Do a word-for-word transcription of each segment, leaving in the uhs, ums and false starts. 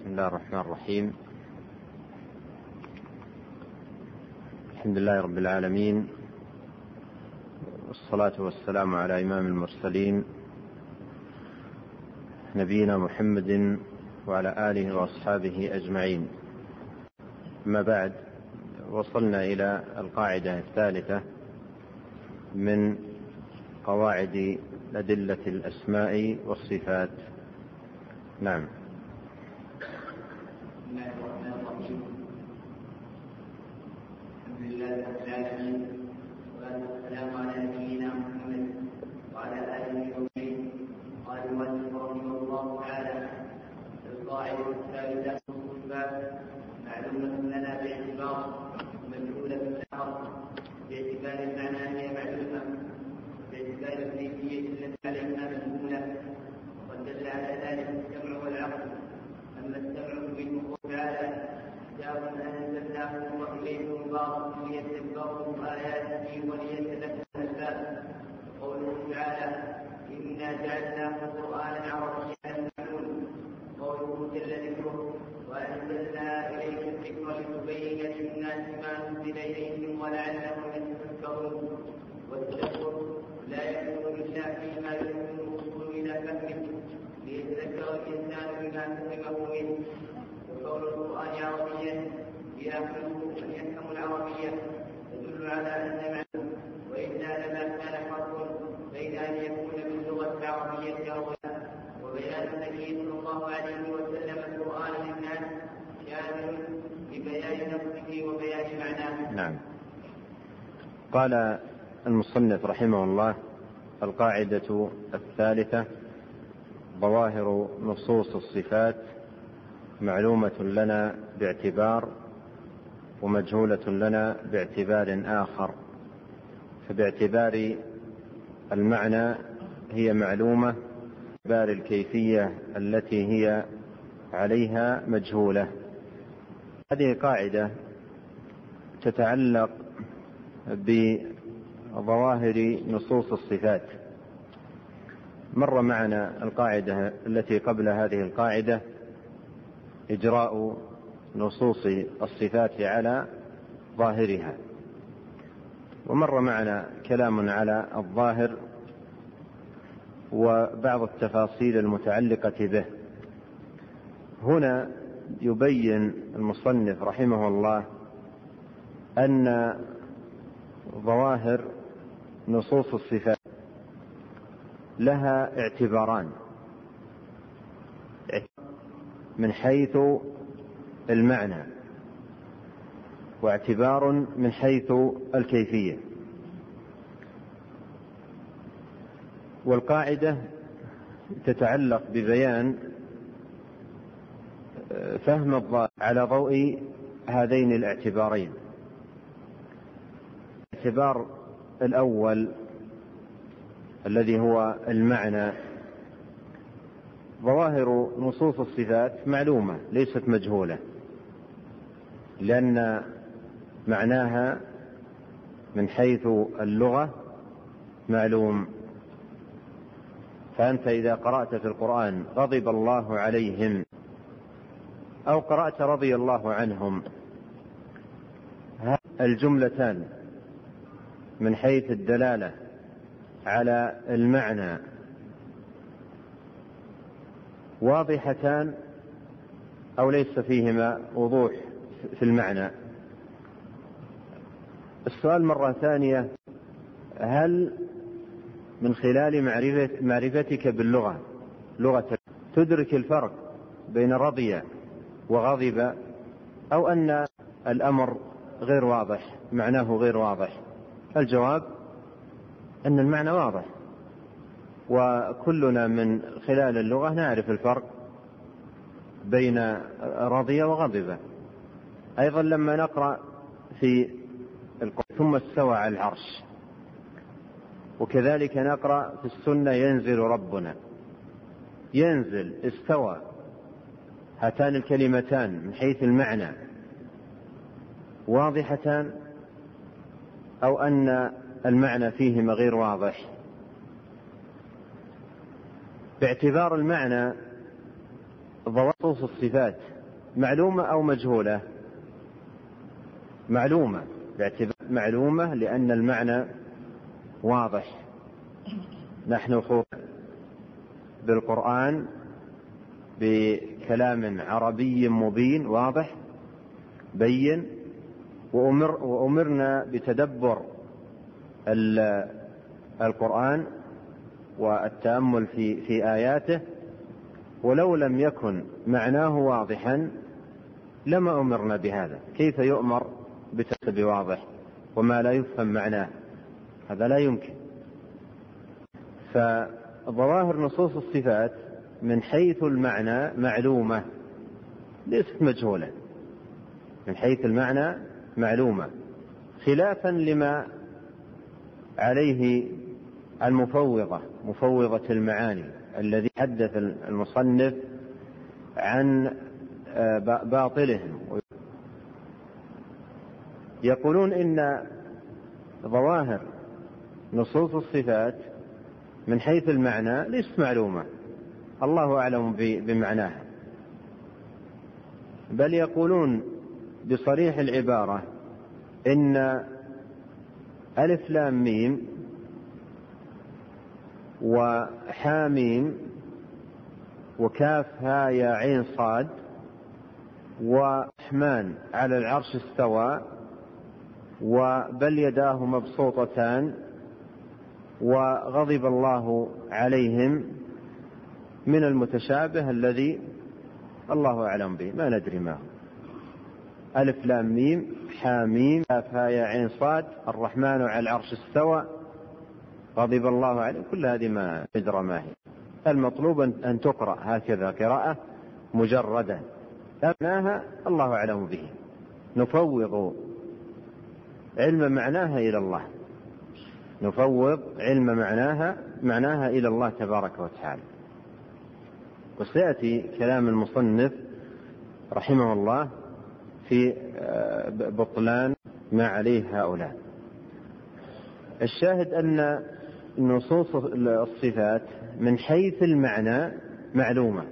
بسم الله الرحمن الرحيم. الحمد لله رب العالمين، والصلاة والسلام على إمام المرسلين نبينا محمد وعلى آله وأصحابه أجمعين. أما بعد، وصلنا إلى القاعدة الثالثة من قواعد أدلة الأسماء والصفات. نعم. بسم الله الرحمن الرحيم. الحمد لله رب العالمين، والصلاة والسلام على نبينا محمد وعلى آله وصحبه. قال المؤلف رحمه الله تعالى: القاعدة الثالثة الصفات معلومة لنا باعتبار مجهولة الأمر باعتبار المعنى هي معلومة باعتبار الكيفية التي عليها مجهولة، وقد دل على ذلك السمع والعقل. أما السمع منه تعالى كتاب أنزلناه وإليه مبارك ليتدبروا آياته وليتذكر الألباب. قوله تعالى: إنا جعلناه قرآنا عربيا معلوم. قوله جل ذكره: وأنزلنا إليك الذكر لتبين للناس ما نزل إليهم ولعلهم يتفكرون. والتدبر لا يكون إلا فيما يكون الوصول إلى فهمه ليتذكر الإنسان بما فهمه منه. وقول القرآن عربيا ليأخذه أن يفهم العربية تدل على أن معناه، وإلا لما كان فرق بين أن يكون باللغة العربية أو لا. وبيان النبي صلى الله عليه وسلم القرآن للناس شامل لبيان نفسه وبيان معناه. نعم. قال المصنف رحمه الله: القاعدة الثالثة: ظواهر نصوص الصفات معلومة لنا باعتبار ومجهولة لنا باعتبار آخر. فباعتبار المعنى هي معلومة، باعتبار الكيفية التي هي عليها مجهولة. هذه قاعدة تتعلق بظواهر نصوص الصفات. مر معنا القاعدة التي قبل هذه القاعدة إجراء نصوص الصفات على ظاهرها، ومر معنا كلام على الظاهر وبعض التفاصيل المتعلقة به. هنا يبين المصنف رحمه الله أن ظواهر نصوص الصفات لها اعتباران: من حيث المعنى، واعتبار من حيث الكيفية. والقاعدة تتعلق ببيان فهم الظاهر على ضوء هذين الاعتبارين. الاعتبار الأول الذي هو المعنى: ظواهر نصوص الصفات معلومة ليست مجهولة، لأن معناها من حيث اللغة معلوم. فأنت إذا قرأت في القرآن غضب الله عليهم أو قرأت رضي الله عنهم، الجملتان من حيث الدلالة على المعنى واضحتان أو ليس فيهما وضوح في المعنى. السؤال مرة ثانية: هل من خلال معرفة معرفتك باللغة لغة تدرك الفرق بين رضي وغضب، أو أن الأمر غير واضح، معناه غير واضح؟ الجواب أن المعنى واضح، وكلنا من خلال اللغة نعرف الفرق بين رضي وغضب. أيضا لما نقرأ في القرآن ثم استوى على العرش، وكذلك نقرأ في السنة ينزل ربنا، ينزل استوى، هاتان الكلمتان من حيث المعنى واضحتان أو أن المعنى فيهما غير واضح؟ باعتبار المعنى ضوابط الصفات معلومة أو مجهولة؟ معلومة، باعتبار معلومة لأن المعنى واضح. نحن خوف بالقرآن بكلام عربي مبين واضح بين، وأمر وأمرنا بتدبر القرآن والتأمل في في آياته، ولو لم يكن معناه واضحا لما أمرنا بهذا. كيف يؤمر بتفسير واضح وما لا يفهم معناه؟ هذا لا يمكن. فظواهر نصوص الصفات من حيث المعنى معلومة ليست مجهولة، من حيث المعنى معلومة، خلافا لما عليه المفوضة، مفوضة المعاني الذي حدث المصنف عن باطلهم. يقولون إن ظواهر نصوص الصفات من حيث المعنى ليست معلومة، الله أعلم بمعناها، بل يقولون بصريح العبارة إن ألف لام ميم وحاميم وكاف ها يا عين صاد ورحمن على العرش استوى وبل يداه مبسوطتان وغضب الله عليهم من المتشابه الذي الله أعلم به ما ندري ما هو. ألف لام ميم حاميم كاف ها يا عين صاد الرحمن على العرش استوى غضب الله عليهم، كل هذه ما ندرى ما هي. المطلوب أن تقرأ هكذا قراءة مجردة معناها الله أعلم به، نفوض علم معناها إلى الله، نفوض علم معناها معناها إلى الله تبارك وتعالى. وسيأتي كلام المصنف رحمه الله في بطلان ما عليه هؤلاء. الشاهد أن نصوص الصفات من حيث المعنى معلومة،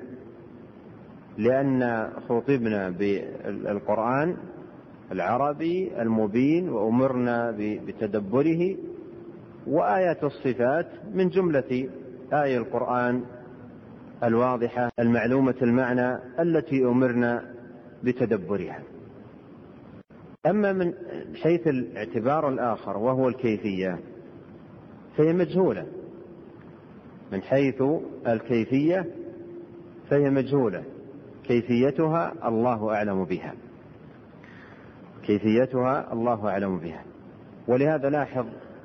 لأن خطبنا بالقرآن العربي المبين وأمرنا بتدبره، وآيات الصفات من جملة آية القرآن الواضحة المعلومة المعنى التي أمرنا بتدبرها. أما من حيث الاعتبار الآخر وهو الكيفية فهي مجهولة، من حيث الكيفية فهي مجهولة، كيفيتها الله أعلم بها، كيفيتها الله أعلم بها. ولهذا لاحظ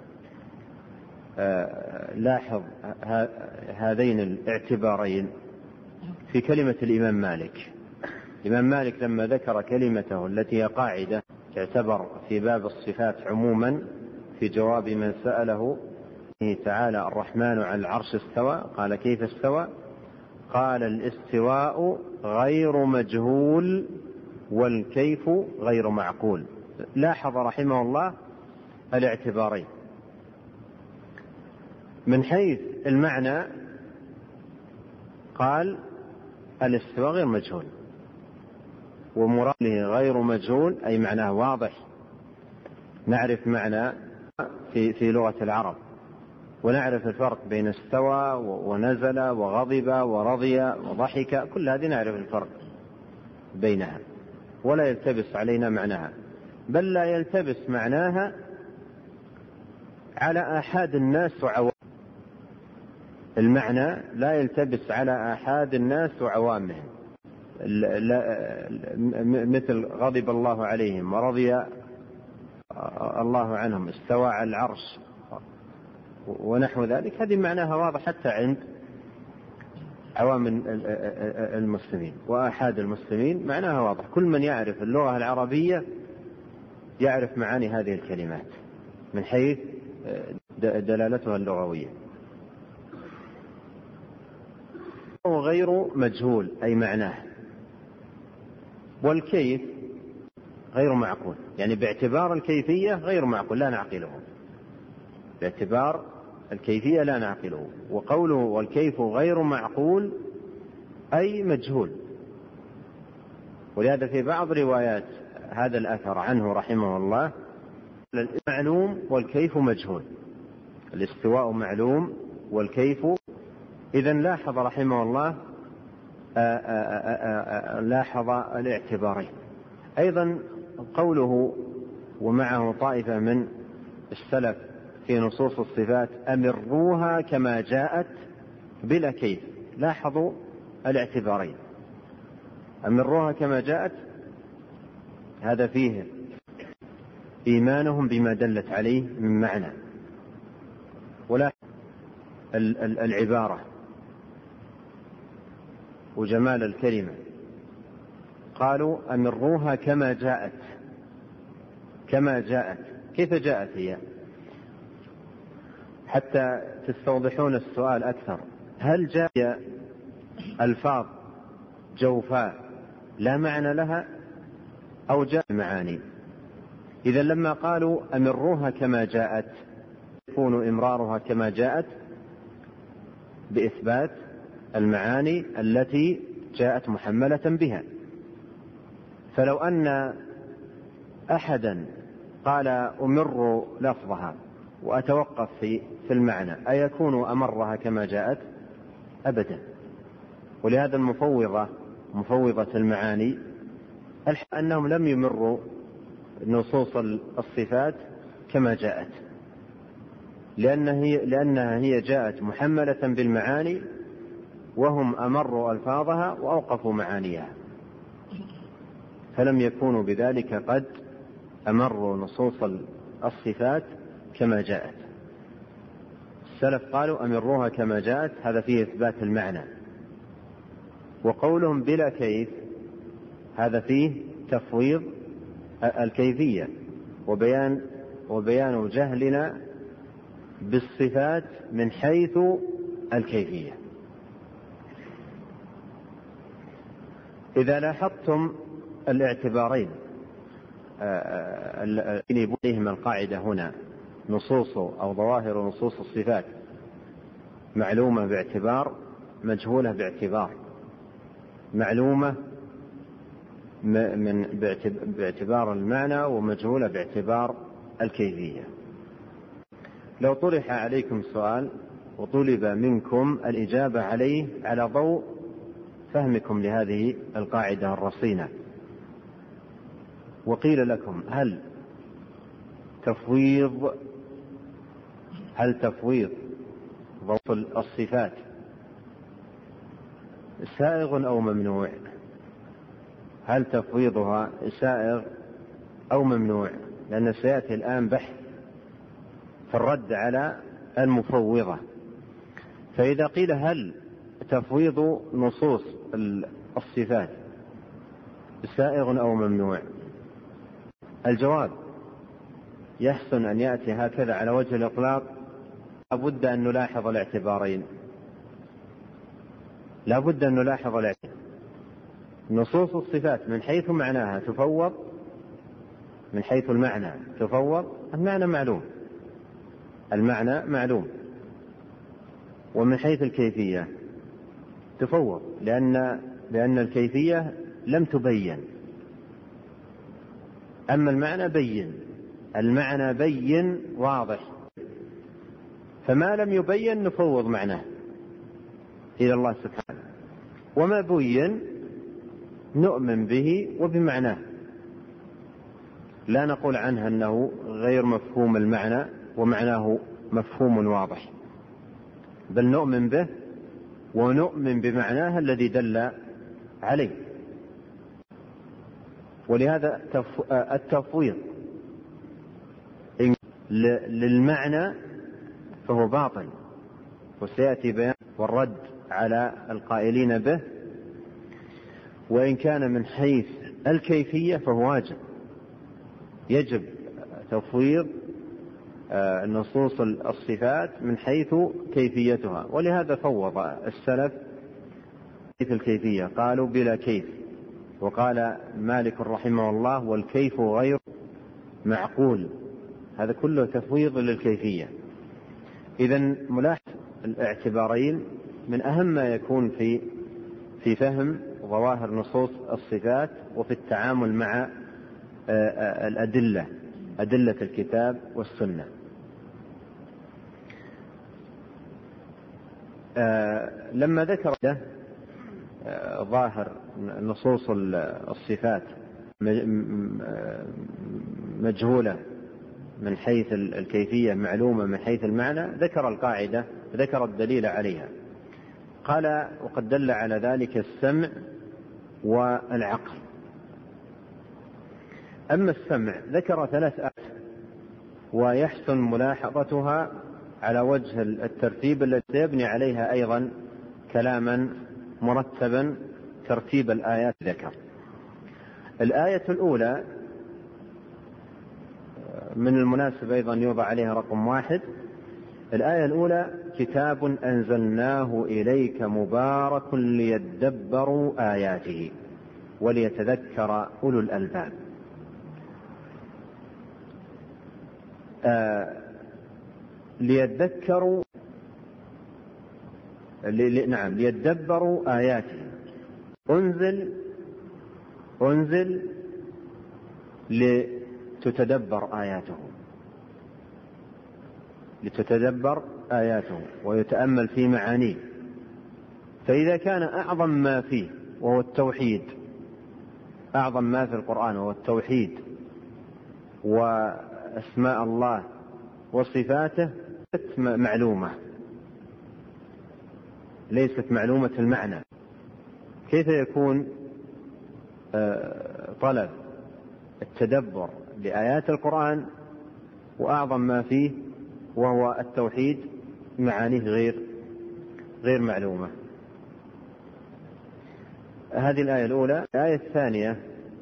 آه لاحظ هذين الاعتبارين في كلمة الإمام مالك. الإمام مالك لما ذكر كلمته التي هي قاعدة تعتبر في باب الصفات عموما في جواب من سأله تعالى الرحمن على العرش استوى، قال كيف استوى؟ قال الاستواء غير مجهول والكيف غير معقول. لاحظ رحمه الله الاعتبارين. من حيث المعنى قال الاستواء غير مجهول، ومراده غير مجهول أي معناه واضح، نعرف معنى في, في لغة العرب، ونعرف الفرق بين استوى ونزل وغضب ورضي وضحك، كل هذه نعرف الفرق بينها ولا يلتبس علينا معناها، بل لا يلتبس معناها على آحاد الناس وعوامهم. المعنى لا يلتبس على آحاد الناس وعوامهم، مثل غضب الله عليهم ورضي الله عنهم استوى على العرش ونحو ذلك، هذه معناها واضح حتى عند عوام المسلمين وآحاد المسلمين، معناها واضح. كل من يعرف اللغة العربية يعرف معاني هذه الكلمات من حيث دلالتها اللغوية. غير مجهول أي معناه، والكيف غير معقول، يعني باعتبار الكيفية غير معقول لا نعقله، باعتبار الكيفية لا نعقله. وقوله والكيف غير معقول أي مجهول، ولهذا في بعض روايات هذا الأثر عنه رحمه الله معلوم والكيف مجهول، الاستواء معلوم والكيف. إذن لاحظ رحمه الله آآ آآ آآ لاحظ الاعتبارين. أيضا قوله ومعه طائفة من السلف في نصوص الصفات أمروها كما جاءت بلا كيف، لاحظوا الاعتبارين. أمروها كما جاءت هذا فيه إيمانهم بما دلت عليه من معنى، ولا العبارة وجمال الكلمة. قالوا أمروها كما جاءت. كما جاءت كيف جاءت هي؟ حتى تستوضحون السؤال أكثر. هل جاء ألفاظ جوفاء لا معنى لها أو جاء معاني؟ إذا لما قالوا أمروها كما جاءت يكون إمرارها كما جاءت بإثبات المعاني التي جاءت محملة بها. فلو أن أحدا قال أمر لفظها وأتوقف في في المعنى أيكون أمرها كما جاءت؟ أبدا. ولهذا المفوضة مفوضة المعاني أنهم لم يمروا نصوص الصفات كما جاءت، لأن هي لأنها هي جاءت محملة بالمعاني وهم أمروا ألفاظها وأوقفوا معانيها، فلم يكونوا بذلك قد أمروا نصوص الصفات كما جاءت. السلف قالوا أمروها كما جاءت، هذا فيه إثبات المعنى. وقولهم بلا كيف هذا فيه تفويض الكيفية وبيان وبيان جهلنا بالصفات من حيث الكيفية. إذا لاحظتم الاعتبارين الذين بهم القاعدة هنا نصوص أو ظواهر نصوص الصفات معلومة باعتبار، مجهولة باعتبار. معلومة من باعتبار المعنى ومجهولة باعتبار الكيفية. لو طرح عليكم سؤال وطلب منكم الإجابة عليه على ضوء فهمكم لهذه القاعدة الرصينة، وقيل لكم هل تفويض هل تفويض ضوء الصفات سائغ أو ممنوع؟ هل تفويضها سائغ أو ممنوع؟ لأن سيأتي الآن بحث في الرد على المفوضة. فإذا قيل هل تفويض نصوص الصفات سائغ أو ممنوع، الجواب يحسن أن يأتي هكذا على وجه الإطلاق. لابد أن نلاحظ الاعتبارين، لابد أن نلاحظ الاعتبارين. نصوص الصفات من حيث معناها تفوض، من حيث المعنى تفوض. المعنى معلوم، المعنى معلوم. ومن حيث الكيفية تفوض، لأن لأن الكيفية لم تبين، أما المعنى بين. المعنى بين واضح، فما لم يبين نفوض معناه إلى الله سبحانه، وما بين نؤمن به وبمعناه، لا نقول عنه أنه غير مفهوم المعنى ومعناه مفهوم واضح، بل نؤمن به ونؤمن بمعناه الذي دل عليه. ولهذا التفويض للمعنى فهو باطل، وسيأتي بيان والرد على القائلين به. وإن كان من حيث الكيفية فهو واجب، يجب تفويض نصوص الصفات من حيث كيفيتها. ولهذا فوض السلف حيث الكيفية، قالوا بلا كيف. وقال مالك رحمه الله والكيف غير معقول، هذا كله تفويض للكيفية. إذن ملاحظة الاعتبارين من أهم ما يكون في في فهم ظواهر نصوص الصفات وفي التعامل مع الأدلة أدلة الكتاب والسنة. لما ذكر ظاهر نصوص الصفات مجهولة من حيث الكيفية، معلومة من حيث المعنى، ذكر القاعدة، ذكر الدليل عليها. قال: وقد دل على ذلك السمع والعقل. أما السمع ذكر ثلاث آيات، ويحسن ملاحظتها على وجه الترتيب الذي يبني عليها أيضا كلاما مرتبا ترتيب الآيات. ذكر الآية الأولى، من المناسب أيضا يوضع عليها رقم واحد. الآية الأولى: كتاب أنزلناه إليك مبارك ليدبروا آياته وليتذكر أولو الألباب. آه ليتذكروا لي... نعم ليدبروا آياته. أنزل أنزل لتتدبر آياته لتتدبر آياته ويتأمل في معانيه. فإذا كان أعظم ما فيه وهو التوحيد، أعظم ما في القرآن وهو التوحيد وأسماء الله وصفاته، معلومة ليست معلومة المعنى، كيف يكون طلب التدبر لآيات القرآن وأعظم ما فيه وهو التوحيد معانيه غير غير معلومة؟ هذه الآية الأولى. الآية الثانية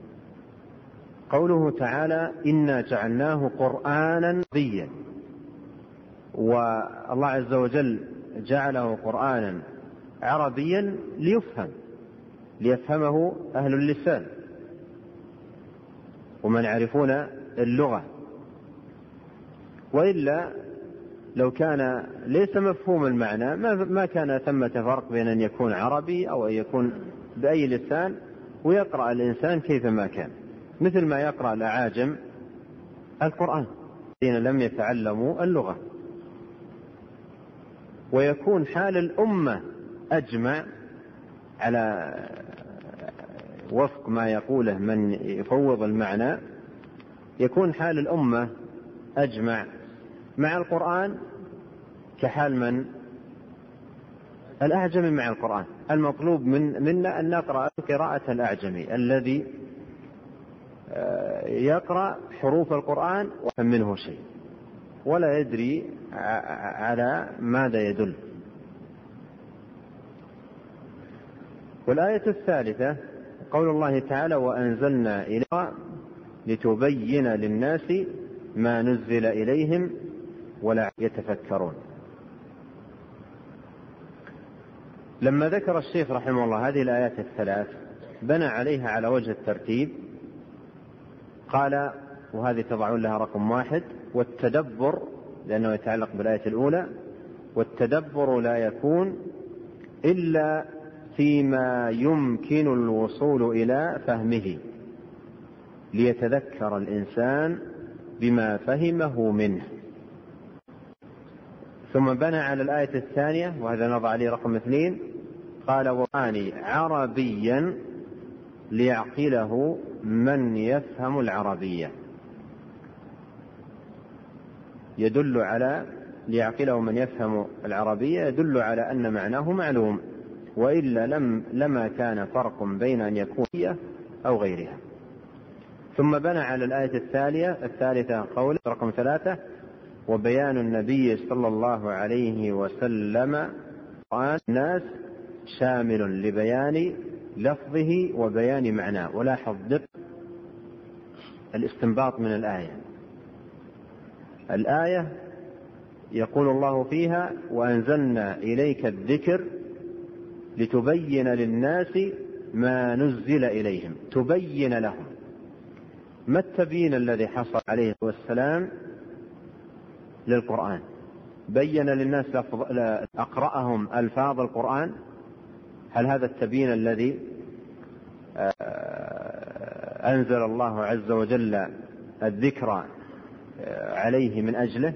قوله تعالى: إنا جعلناه قرآنا عربيا. والله عز وجل جعله قرآنا عربيا ليفهم ليفهمه أهل اللسان ومن يعرفون اللغة، وإلا لو كان ليس مفهوم المعنى ما كان ثمة فرق بين أن يكون عربي أو أن يكون بأي لسان ويقرأ الإنسان كيفما كان، مثل ما يقرأ الأعاجم القرآن الذين لم يتعلموا اللغة. ويكون حال الأمة أجمع على وفق ما يقوله من يفوض المعنى، يكون حال الأمة أجمع مع القرآن كحال من الأعجمي مع القرآن. المطلوب من منا أن نقرأ قراءة الأعجمي الذي يقرأ حروف القرآن ويفهم منه شيء ولا يدري على ماذا يدل. والآية الثالثة قول الله تعالى: وأنزلنا إليك لتبين للناس ما نزل إليهم ولا يتفكرون. لما ذكر الشيخ رحمه الله هذه الآيات الثلاث بنى عليها على وجه الترتيب. قال، وهذه تضعون لها رقم واحد: والتدبر، لأنه يتعلق بالآية الأولى، والتدبر لا يكون إلا فيما يمكن الوصول إلى فهمه ليتذكر الإنسان بما فهمه منه. ثم بنى على الآية الثانية، وهذا نضع عليه رقم اثنين. قال: وقاني عربيا ليعقله من يفهم العربية. يدل على ليعقله من يفهم العربية، يدل على أن معناه معلوم، وإلا لم لما كان فرق بين أن يكون هي أو غيرها. ثم بنى على الآية الثالثة الثالثة قول رقم ثلاثة: وبيان النبي صلى الله عليه وسلم قرآن الناس شامل لبيان لفظه وبيان معناه. ولاحظ دقة الاستنباط من الآية. الآية يقول الله فيها: وأنزلنا إليك الذكر لتبين للناس ما نزل إليهم. تبين لهم. ما التبيين الذي حصل عليه والسلام للقرآن؟ بين للناس أقرأهم ألفاظ القرآن؟ هل هذا التبيين الذي أنزل الله عز وجل الذكر عليه من أجله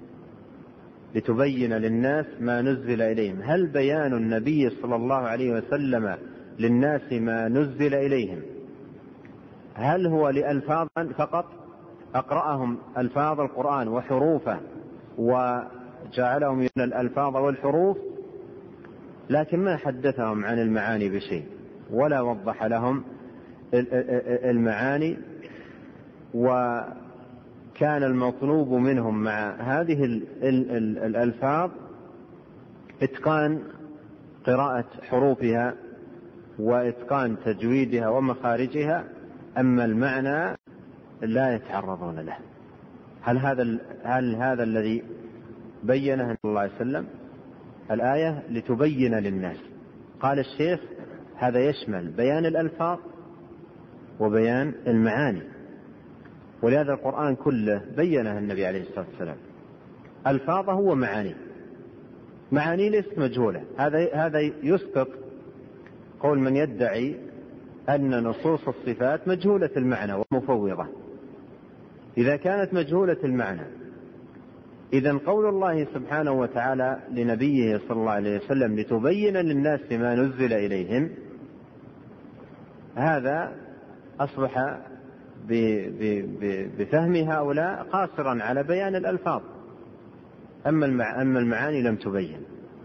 لتبين للناس ما نزل إليهم. هل بيان النبي صلى الله عليه وسلم للناس ما نزل إليهم هل هو لألفاظ فقط؟ أقرأهم ألفاظ القرآن وحروفه وجعلهم من الألفاظ والحروف، لكن ما حدثهم عن المعاني بشيء ولا وضح لهم المعاني. وكان المطلوب منهم مع هذه الألفاظ إتقان قراءة حروفها وإتقان تجويدها ومخارجها، أما المعنى لا يتعرضون له. هل هذا هل هذا الذي بينه صلى الله عليه وسلم؟ الآية لتبين للناس. قال الشيخ هذا يشمل بيان الألفاظ وبيان المعاني، ولهذا القرآن كله بينه النبي عليه الصلاة والسلام، ألفاظه ومعانيه. معاني ليست مجهولة. هذا هذا يسقط قول من يدعي أن نصوص الصفات مجهولة المعنى ومفوضة. إذا كانت مجهولة المعنى، إذن قول الله سبحانه وتعالى لنبيه صلى الله عليه وسلم لتبين للناس ما نزل إليهم، هذا أصبح بفهم هؤلاء قاصرا على بيان الألفاظ، أما المعاني لم تبين.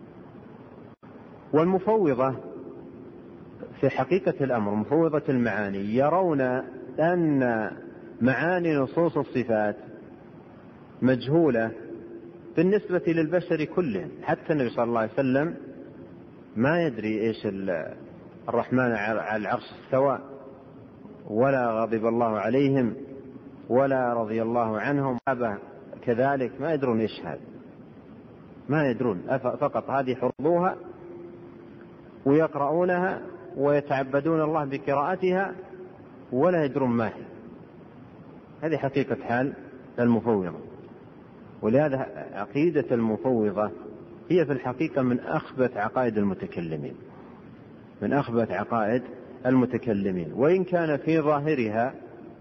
والمفوضة في حقيقة الأمر، مفوضة المعاني، يرون أن معاني نصوص الصفات مجهولة بالنسبة للبشر كله. حتى النبي صلى الله عليه وسلم ما يدري إيش الرحمن على العرش استوى، ولا غضب الله عليهم، ولا رضي الله عنهم، كذلك ما يدرون إيش هذا، ما يدرون، فقط هذه حفظوها ويقرؤونها ويتعبدون الله بقراءتها ولا يدرون ما هي. هذه حقيقة حال المفوضة. ولهذا عقيدة المفوضة هي في الحقيقة من أخبث عقائد المتكلمين، من أخبث عقائد المتكلمين. وإن كان في ظاهرها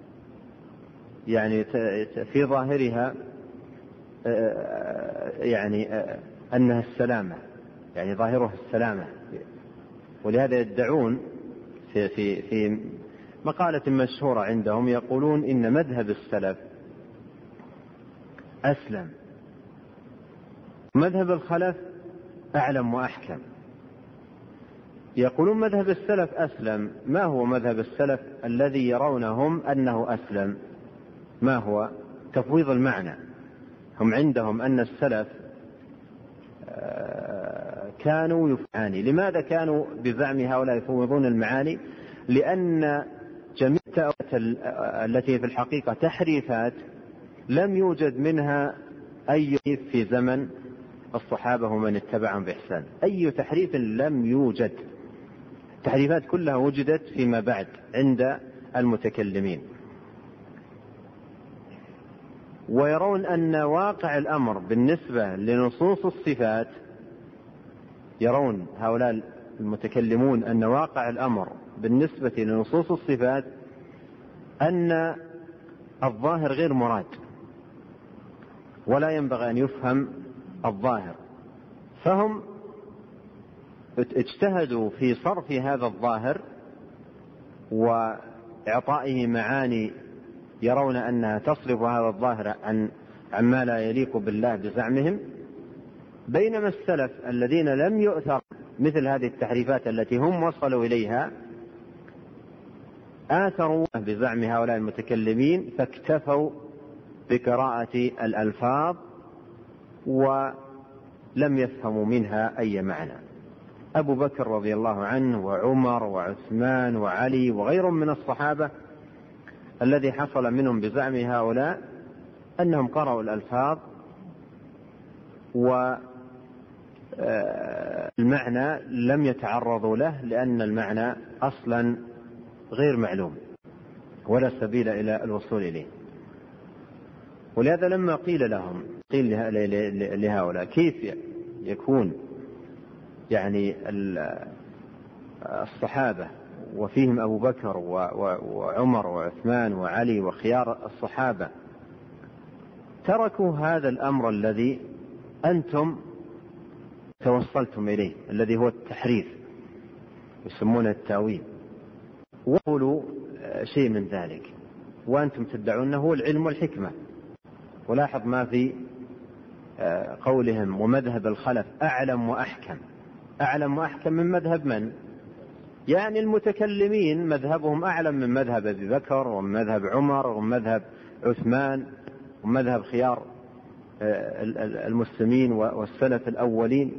يعني في ظاهرها يعني أنها السلامة، يعني ظاهرها السلامة. ولهذا يدعون في في في مقالة مشهورة عندهم، يقولون إن مذهب السلف أسلم، مذهب الخلف أعلم وأحكم. يقولون مذهب السلف أسلم. ما هو مذهب السلف الذي يرونهم أنه أسلم؟ ما هو؟ تفويض المعنى. هم عندهم أن السلف كانوا يفعاني. لماذا كانوا بزعم هؤلاء يفوضون المعاني؟ لأن جميع التأويلات التي في الحقيقة تحريفات لم يوجد منها أي في زمن الصحابة ومن اتبعهم بإحسان. أي تحريف لم يوجد، التحريفات كلها وجدت فيما بعد عند المتكلمين. ويرون أن واقع الأمر بالنسبة لنصوص الصفات، يرون هؤلاء المتكلمون أن واقع الأمر بالنسبة لنصوص الصفات أن الظاهر غير مراد، ولا ينبغي أن يفهم الظاهر. فهم اجتهدوا في صرف هذا الظاهر وإعطائه معاني يرون أنها تصرف هذا الظاهر عن عما لا يليق بالله بزعمهم. بينما السلف الذين لم يؤثر مثل هذه التحريفات التي هم وصلوا إليها آثروا بزعم هؤلاء المتكلمين، فاكتفوا بقراءة الألفاظ ولم يفهموا منها أي معنى. أبو بكر رضي الله عنه وعمر وعثمان وعلي وغيرهم من الصحابة الذي حصل منهم بزعم هؤلاء أنهم قرأوا الألفاظ والمعنى لم يتعرضوا له، لأن المعنى أصلا غير معلوم ولا سبيل إلى الوصول إليه. ولهذا لما قيل لهم قيل لهؤلاء كيف يكون يعني الصحابة وفيهم أبو بكر وعمر وعثمان وعلي وخيار الصحابة، تركوا هذا الأمر الذي أنتم توصلتم إليه الذي هو التحريف يسمونه التاويل، وقولوا شيء من ذلك وأنتم تدعونه هو العلم والحكمة. ولاحظ ما في قولهم ومذهب الخلف أعلم وأحكم. أعلم وأحكم من مذهب من؟ يعني المتكلمين مذهبهم أعلم من مذهب أبي بكر ومن مذهب عمر ومن مذهب عثمان ومن مذهب خيار المسلمين والسلف الأولين.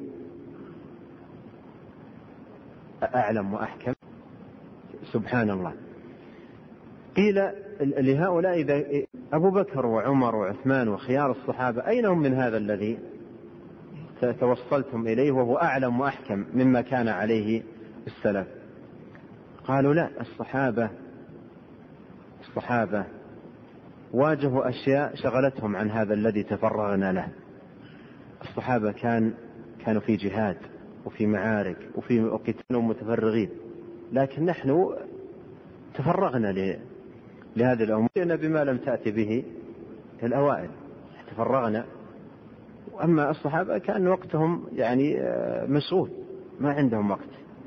أعلم وأحكم، سبحان الله. قيل لهؤلاء إذا أبو بكر وعمر وعثمان وخيار الصحابة أين هم من هذا الذي توصلتم إليه وهو أعلم وأحكم مما كان عليه السلف؟ قالوا لا، الصحابة الصحابة واجهوا أشياء شغلتهم عن هذا الذي تفرغنا له. الصحابة كان كانوا في جهاد وفي معارك وفي قتال متفرغين، لكن نحن تفرغنا لهذه الأمور بما لم تأتي به الأوائل، تفرغنا. أما الصحابة كان وقتهم يعني مشغول، ما عندهم وقت،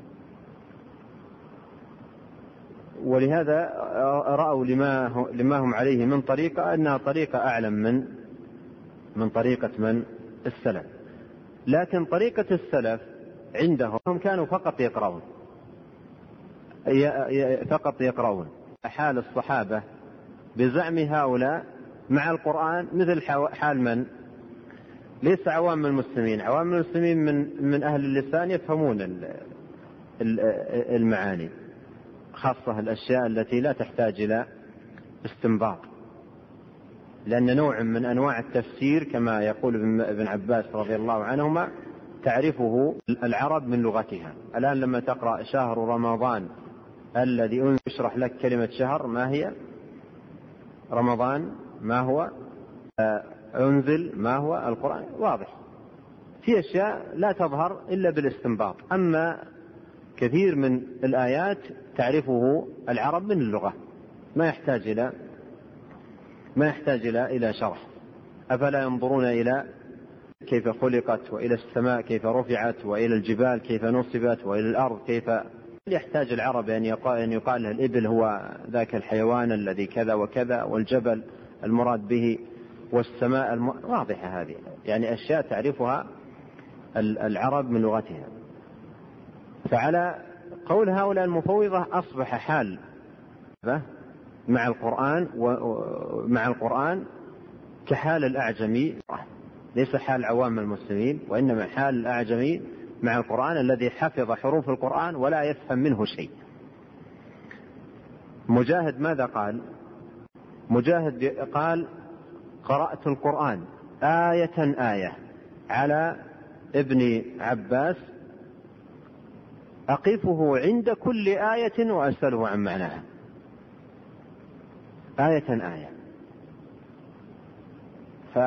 ولهذا رأوا لما لما هم عليه من طريقة أنها طريقة أعلم من من طريقة من السلف. لكن طريقة السلف عندهم كانوا فقط يقرؤون فقط يقرؤون حال الصحابة بزعم هؤلاء مع القرآن مثل حال من؟ ليس عوام المسلمين. عوام المسلمين من من أهل اللسان يفهمون المعاني، خاصة الأشياء التي لا تحتاج إلى استنباط، لأن نوع من أنواع التفسير كما يقول ابن عباس رضي الله عنهما تعرفه العرب من لغتها. الآن لما تقرأ شهر رمضان الذي يشرح لك كلمة شهر ما هي؟ رمضان ما هو؟ أنزل ما هو؟ القرآن. واضح، في أشياء لا تظهر إلا بالاستنباط. أما كثير من الآيات تعرفه العرب من اللغة، ما يحتاج إلى ما يحتاج إلى إلى شرح. أفلا ينظرون إلى كيف خلقت، وإلى السماء كيف رفعت، وإلى الجبال كيف نصبت، وإلى الأرض كيف. يحتاج العرب أن يقال أن يقال له الإبل هو ذاك الحيوان الذي كذا وكذا، والجبل المراد به، والسماء الم... واضحة هذه، يعني أشياء تعرفها العرب من لغتها. فعلى قول هؤلاء المفوضة أصبح حال مع القرآن ومع القرآن كحال الأعجمي، ليس حال عوام المسلمين، وإنما حال الأعجمي مع القرآن الذي حفظ حروف القرآن ولا يفهم منه شيء. مجاهد ماذا قال؟ مجاهد قال قرأت القرآن آية آية على ابن عباس أقفه عند كل آية وأسأله عن معناها. آية آية. ف...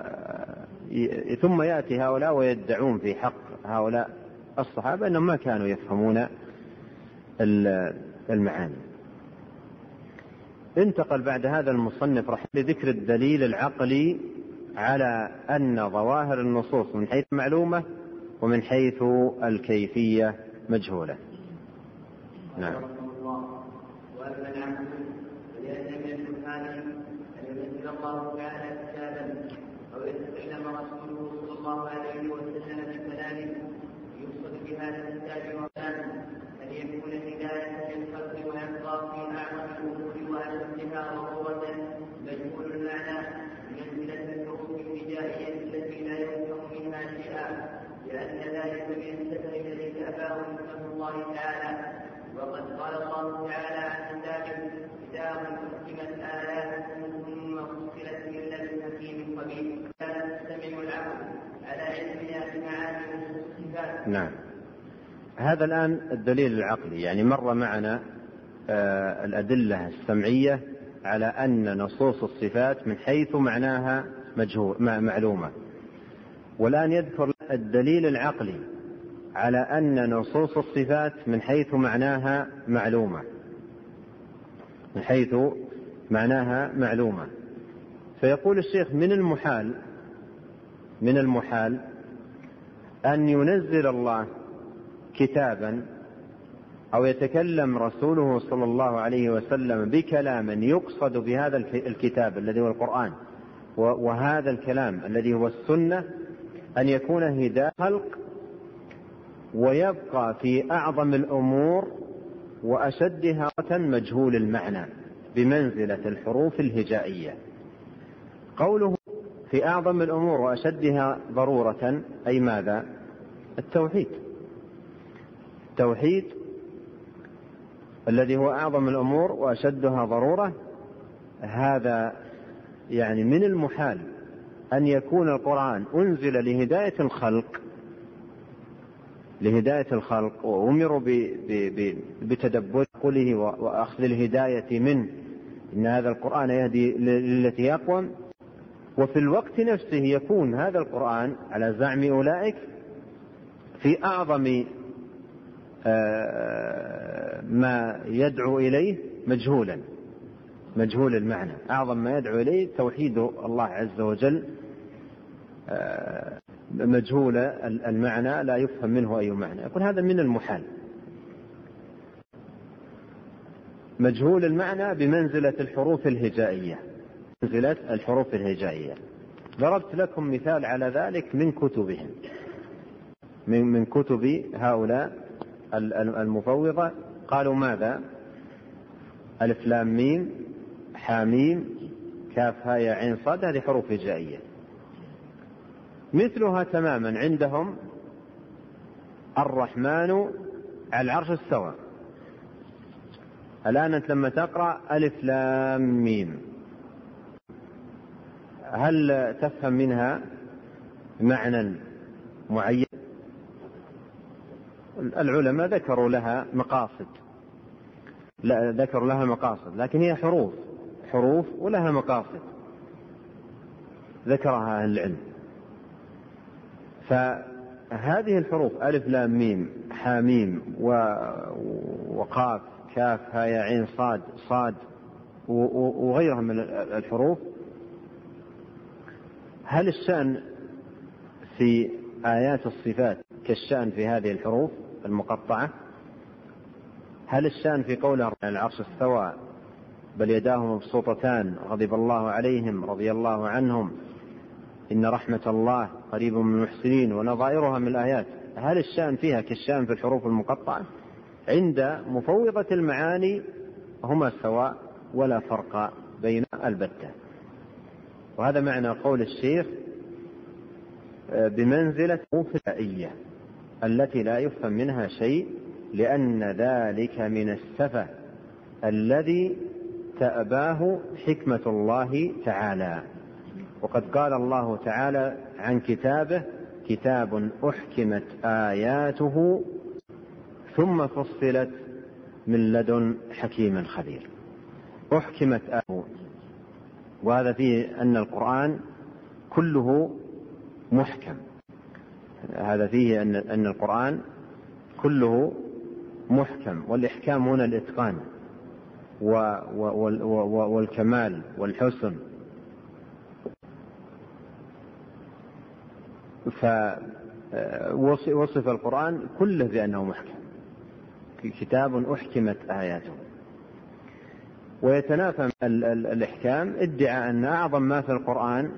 ثم يأتي هؤلاء ويدعون في حق هؤلاء الصحابة أنهم ما كانوا يفهمون المعاني. انتقل بعد هذا المصنف رحمه الله لذكر الدليل العقلي على أن ظواهر النصوص من حيث معلومة ومن حيث الكيفية مجهولة. نعم. الله تعالى كتابا أو يتكلم رسوله صلى الله عليه وسلم بكلام يقصد بهذا الكتاب وكلام أن يكون هداية للخلق ويبقى في أعظم الأمور وأشدها ضرورة مجهول المعنى بمنزلة الحروف الهجائية التي لا يفهم منها شيئا، لأن ذلك بينتهي إليه أباه سبحانه الله تعالى. وقد قال الله تعالى عن كتاب كتاب أحكمت آياته ثم فصلت من لدن حكيم خبير كان تستمع العقل على علمها بمعاني الصفات. نعم. هذا الآن الدليل العقلي، يعني مر معنا آه الأدلة السمعية على أن نصوص الصفات من حيث معناها مجهول معلومة، والآن يذكر الدليل العقلي على أن نصوص الصفات من حيث معناها معلومة، من حيث معناها معلومة. فيقول الشيخ من المحال من المحال أن ينزل الله كتابا أو يتكلم رسوله صلى الله عليه وسلم بكلام يقصد بهذا الكتاب الذي هو القرآن وهذا الكلام الذي هو السنة أن يكون هداية خلق، ويبقى في أعظم الأمور وأشدها مجهول المعنى بمنزلة الحروف الهجائية. قوله في أعظم الأمور وأشدها ضرورة أي ماذا؟ التوحيد. التوحيد الذي هو أعظم الأمور وأشدها ضرورة، هذا يعني من المحال أن يكون القرآن أنزل لهداية الخلق لهداية الخلق وأمروا بتدبر قوله وأخذ الهداية منه، إن هذا القرآن يهدي للتي أقوم، وفي الوقت نفسه يكون هذا القرآن على زعم أولئك في أعظم ما يدعو إليه مجهولا مجهول المعنى. أعظم ما يدعو إليه توحيد الله عز وجل مجهول المعنى لا يفهم منه أي معنى. يقول هذا من المحال، مجهول المعنى بمنزلة الحروف الهجائية منزلة الحروف الهجائية. ضربت لكم مثال على ذلك من كتبهم، من, من كتب هؤلاء المفوضة. قالوا ماذا؟ ألف لام ميم حاميم كاف هاء يا عين صاد، هذه حروف هجائية. مثلها تماما عندهم الرحمن على العرش استوى. الآن أنت لما تقرأ ألف لام ميم هل تفهم منها معنى معين؟ العلماء ذكروا لها مقاصد، لا ذكروا لها مقاصد، لكن هي حروف حروف ولها مقاصد ذكرها أهل العلم. فهذه الحروف ألف لام ميم حاميم وقاف كاف هاء يا عين صاد صاد وغيرها من الحروف، هل الشأن في آيات الصفات كالشأن في هذه الحروف المقطعة؟ هل الشأن في قوله العرش استوى بل يداه مبسوطتان غضب الله عليهم رضي الله عنهم إن رحمة الله قريب من المحسنين ونظائرها من الآيات، هل الشأن فيها كالشأن في الحروف المقطعة؟ عند مفوضة المعاني هما سواء ولا فرق بين البتة. وهذا معنى قول الشيخ بمنزلة الحروف التي لا يفهم منها شيء، لأن ذلك من السفه الذي تأباه حكمة الله تعالى. وقد قال الله تعالى عن كتابه كتاب أحكمت آياته ثم فصلت من لدن حكيم خبير. أحكمت آياته، وهذا فيه أن القرآن كله محكم، هذا فيه أن أن القرآن كله محكم، والإحكام هنا الإتقان والكمال والحسن. فوصف القرآن كله بأنه محكم، كتاب أحكمت آياته. ويتنافى الإحكام ادعى أن أعظم ما في القرآن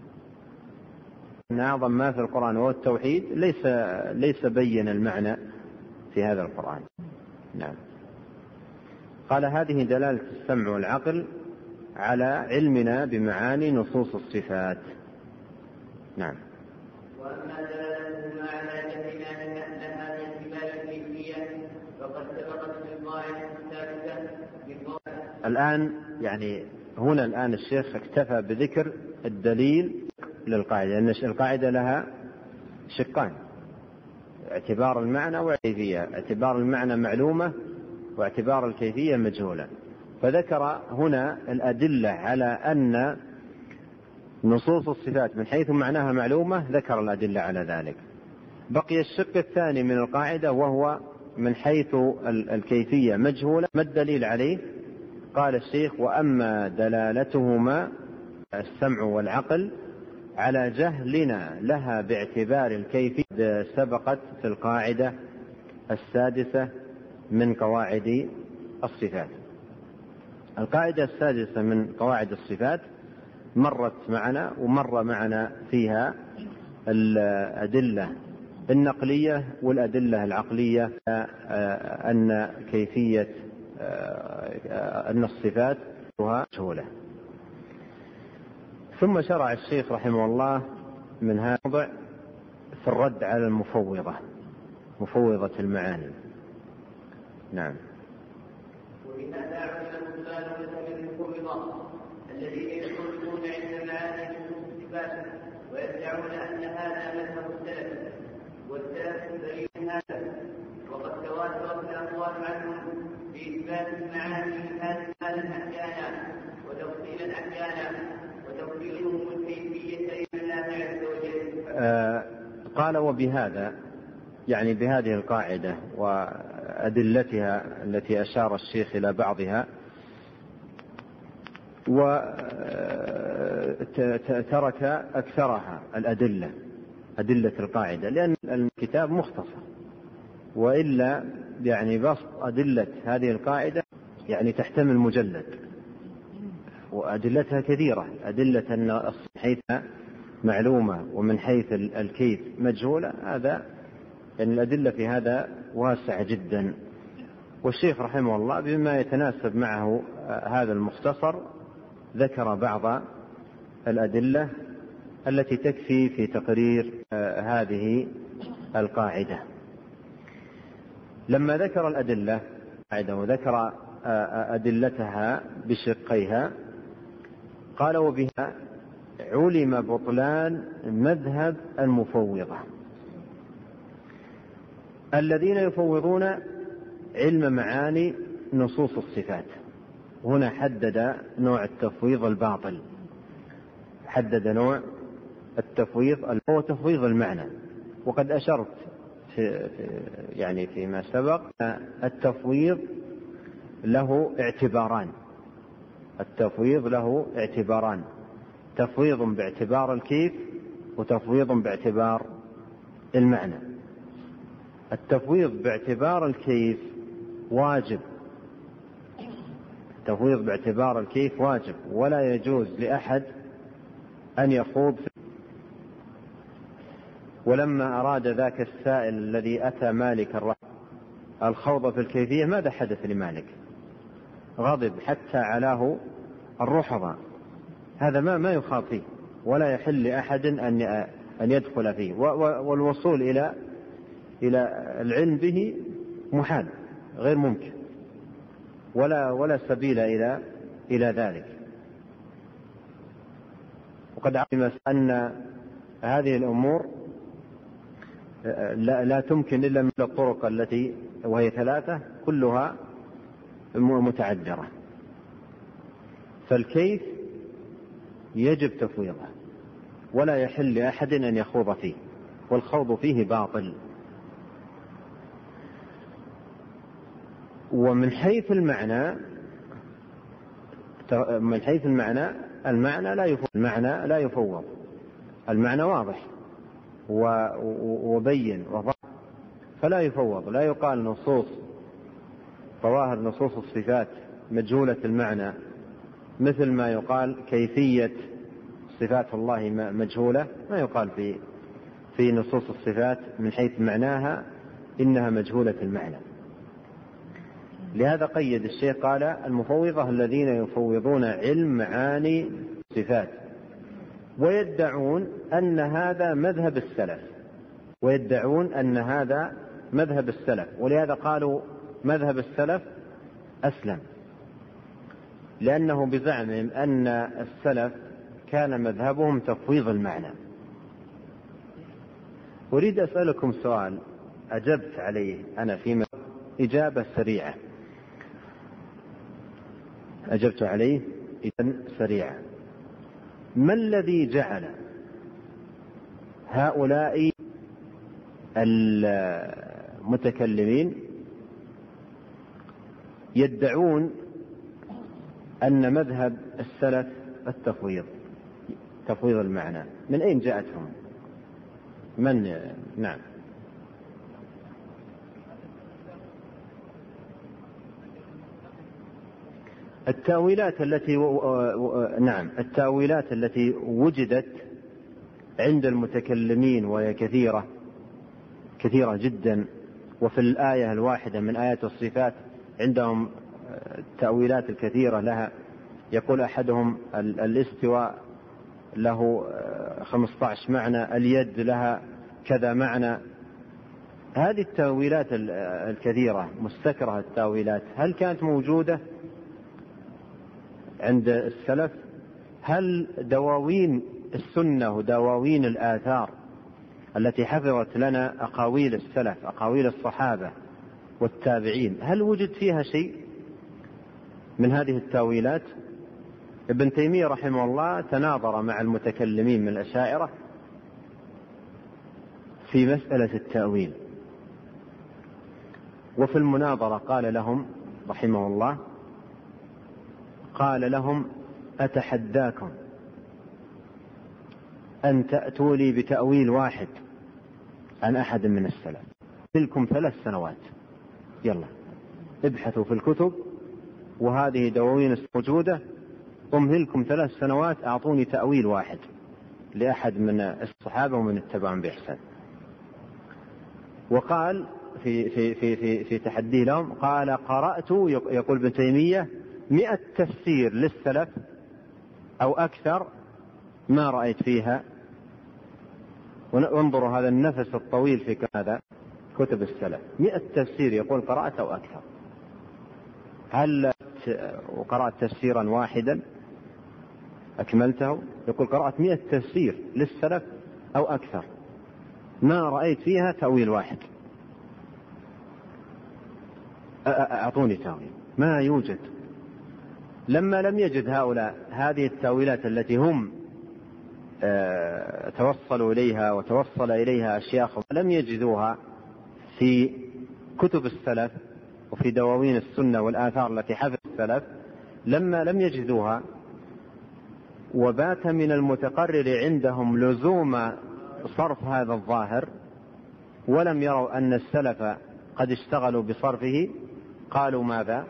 أن أعظم ما في القرآن وهو التوحيد ليس ليس بين المعنى في هذا القرآن. نعم. قال هذه دلالة السمع والعقل على علمنا بمعاني نصوص الصفات. نعم. وأما دلالة المعنى كلمة لها باعتبار الكيفية فقد سبقت في القاعدة الثالثة. الآن يعني هنا الآن الشيخ اكتفى بذكر الدليل للقاعدة، لأن القاعدة لها شقان: اعتبار المعنى والكيفية. اعتبار المعنى معلومة واعتبار الكيفية مجهولة. فذكر هنا الأدلة على أن نصوص الصفات من حيث معناها معلومة، ذكر الأدلة على ذلك. بقي الشق الثاني من القاعدة وهو من حيث الكيفية مجهولة. ما الدليل عليه؟ قال الشيخ: وأما دلالتهما السمع والعقل على جهلنا لها باعتبار الكيفية سبقت في القاعدة السادسة من قواعد الصفات. القاعدة السادسة من قواعد الصفات مرت معنا ومر معنا فيها الأدلة النقلية والأدلة العقلية أن كيفية أن الصفات مجهولة. ثم شرع الشيخ رحمه الله من هذا الموضع في الرد على المفوضة، مفوضة المعاني. نعم. وبهذا علم المسالمة للمفوضة الذين يقولون عند المعاني والصفات ويدعون أن هذا مذهب السلف، والسلف بريء من هذا، وقد تواترت الأقوال عنهم بإثبات المعاني هذه أحيانا وتفصيلا أحيانا وتفصيلهم الكيفية إلى الله عز وجل. آه قال: وبهذا، يعني بهذه القاعدة وأدلتها التي أشار الشيخ إلى بعضها، وترك أكثرها الأدلة، أدلة القاعدة، لأن الكتاب مختصر، وإلا يعني بسط أدلة هذه القاعدة يعني تحتمل مجلد، وأدلتها كثيرة. أدلة أن من حيث معلومة ومن حيث الكيف مجهولة، هذا يعني الأدلة في هذا واسعة جدا. والشيخ رحمه الله بما يتناسب معه هذا المختصر ذكر بعض الأدلة التي تكفي في تقرير هذه القاعدة. لما ذكر الأدلة وذكر أدلتها بشقيها قال: وبها علم بطلان مذهب المفوضة الذين يفوضون علم معاني نصوص الصفات. هنا حدد نوع التفويض الباطل، حدد نوع التفويض هو تفويض المعنى. وقد أشرت في يعني فيما سبق التفويض له اعتباران، التفويض له اعتباران: تفويض باعتبار الكيف وتفويض باعتبار المعنى. التفويض باعتبار الكيف واجب، التفويض باعتبار الكيف واجب، ولا يجوز لأحد أن يخوض فيه. ولما أراد ذاك السائل الذي أتى مالك الرحمة الخوض في الكيفية ماذا حدث لمالك؟ غضب حتى علاه الرحضة. هذا ما ما يخاض فيه، ولا يحل لأحد أن أن يدخل فيه، والوصول إلى إلى العلم به محال، غير ممكن، ولا ولا سبيل إلى إلى ذلك. وقد علم أن هذه الأمور لا, لا تمكن إلا من الطرق التي وهي ثلاثة كلها متعذرة. فالكيف يجب تفويضه، ولا يحل لأحد أن يخوض فيه، والخوض فيه باطل. ومن حيث المعنى من حيث المعنى المعنى لا يفوض، المعنى لا يفوض، المعنى واضح وبين وضح، فلا يفوض. لا يقال نصوص ظواهر نصوص الصفات مجهولة المعنى، مثل ما يقال كيفية صفات الله مجهولة. ما يقال في في نصوص الصفات من حيث معناها إنها مجهولة المعنى. لهذا قيد الشيخ قال: المفوضة الذين يفوضون علم معاني الصفات ويدعون أن هذا مذهب السلف، ويدعون أن هذا مذهب السلف. ولهذا قالوا مذهب السلف أسلم، لأنه بزعمهم أن السلف كان مذهبهم تفويض المعنى. أريد أسألكم سؤال أجبت عليه أنا فيما إجابة سريعة، أجبت عليه إجابة سريعة. ما الذي جعل هؤلاء المتكلمين يدعون أن مذهب السلف التفويض، تفويض المعنى. من أين جاءتهم؟ من نعم التأويلات التي نعم التأويلات التي وجدت عند المتكلمين وهي كثيرة كثيرة جدا. وفي الآية الواحدة من آيات الصفات عندهم التأويلات الكثيرة لها. يقول أحدهم الاستواء له خمسة عشر معنى، اليد لها كذا معنى. هذه التأويلات الكثيرة مستكرهة التأويلات هل كانت موجودة عند السلف؟ هل دواوين السنة ودواوين الآثار التي حفظت لنا أقاويل السلف، أقاويل الصحابة والتابعين، هل وجد فيها شيء من هذه التأويلات؟ ابن تيمية رحمه الله تناظر مع المتكلمين من الأشاعرة في مسألة التأويل، وفي المناظرة قال لهم رحمه الله، قال لهم: أتحداكم أن تأتوا لي بتأويل واحد عن أحد من السلف، تلكم ثلاث سنوات، يلا ابحثوا في الكتب وهذه دواوين موجودة، أمهلكم ثلاث سنوات أعطوني تأويل واحد لأحد من الصحابة ومن اتبعهم بإحسان. وقال في, في, في, في, في تحدي لهم، قال: قرأت، يقول ابن تيمية، مئة تفسير للسلف أو أكثر ما رأيت فيها. وانظروا هذا النفس الطويل في هذا كتب السلف، مئة تفسير يقول قرأت أو أكثر. هل وقرأت تفسيرا واحدا أكملته؟ يقول قرأت مئة تفسير للسلف أو أكثر ما رأيت فيها تأويل واحد. أعطوني تأويل، ما يوجد. لما لم يجد هؤلاء هذه التأويلات التي هم توصلوا إليها وتوصل إليها أشياخهم، لم يجدوها في كتب السلف وفي دواوين السنة والآثار التي حفظ السلف، لما لم يجدوها وبات من المتقرر عندهم لزوم صرف هذا الظاهر، ولم يروا أن السلف قد اشتغلوا بصرفه، قالوا ماذا؟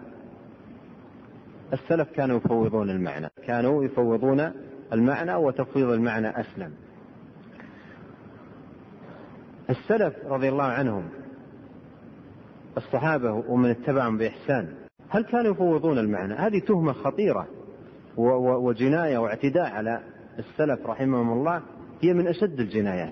السلف كانوا يفوضون المعنى، كانوا يفوضون المعنى، وتفويض المعنى أسلم. السلف رضي الله عنهم الصحابة ومن اتبعهم بإحسان، هل كانوا يفوضون المعنى؟ هذه تهمة خطيرة وجناية واعتداء على السلف رحمهم الله، هي من أشد الجنايات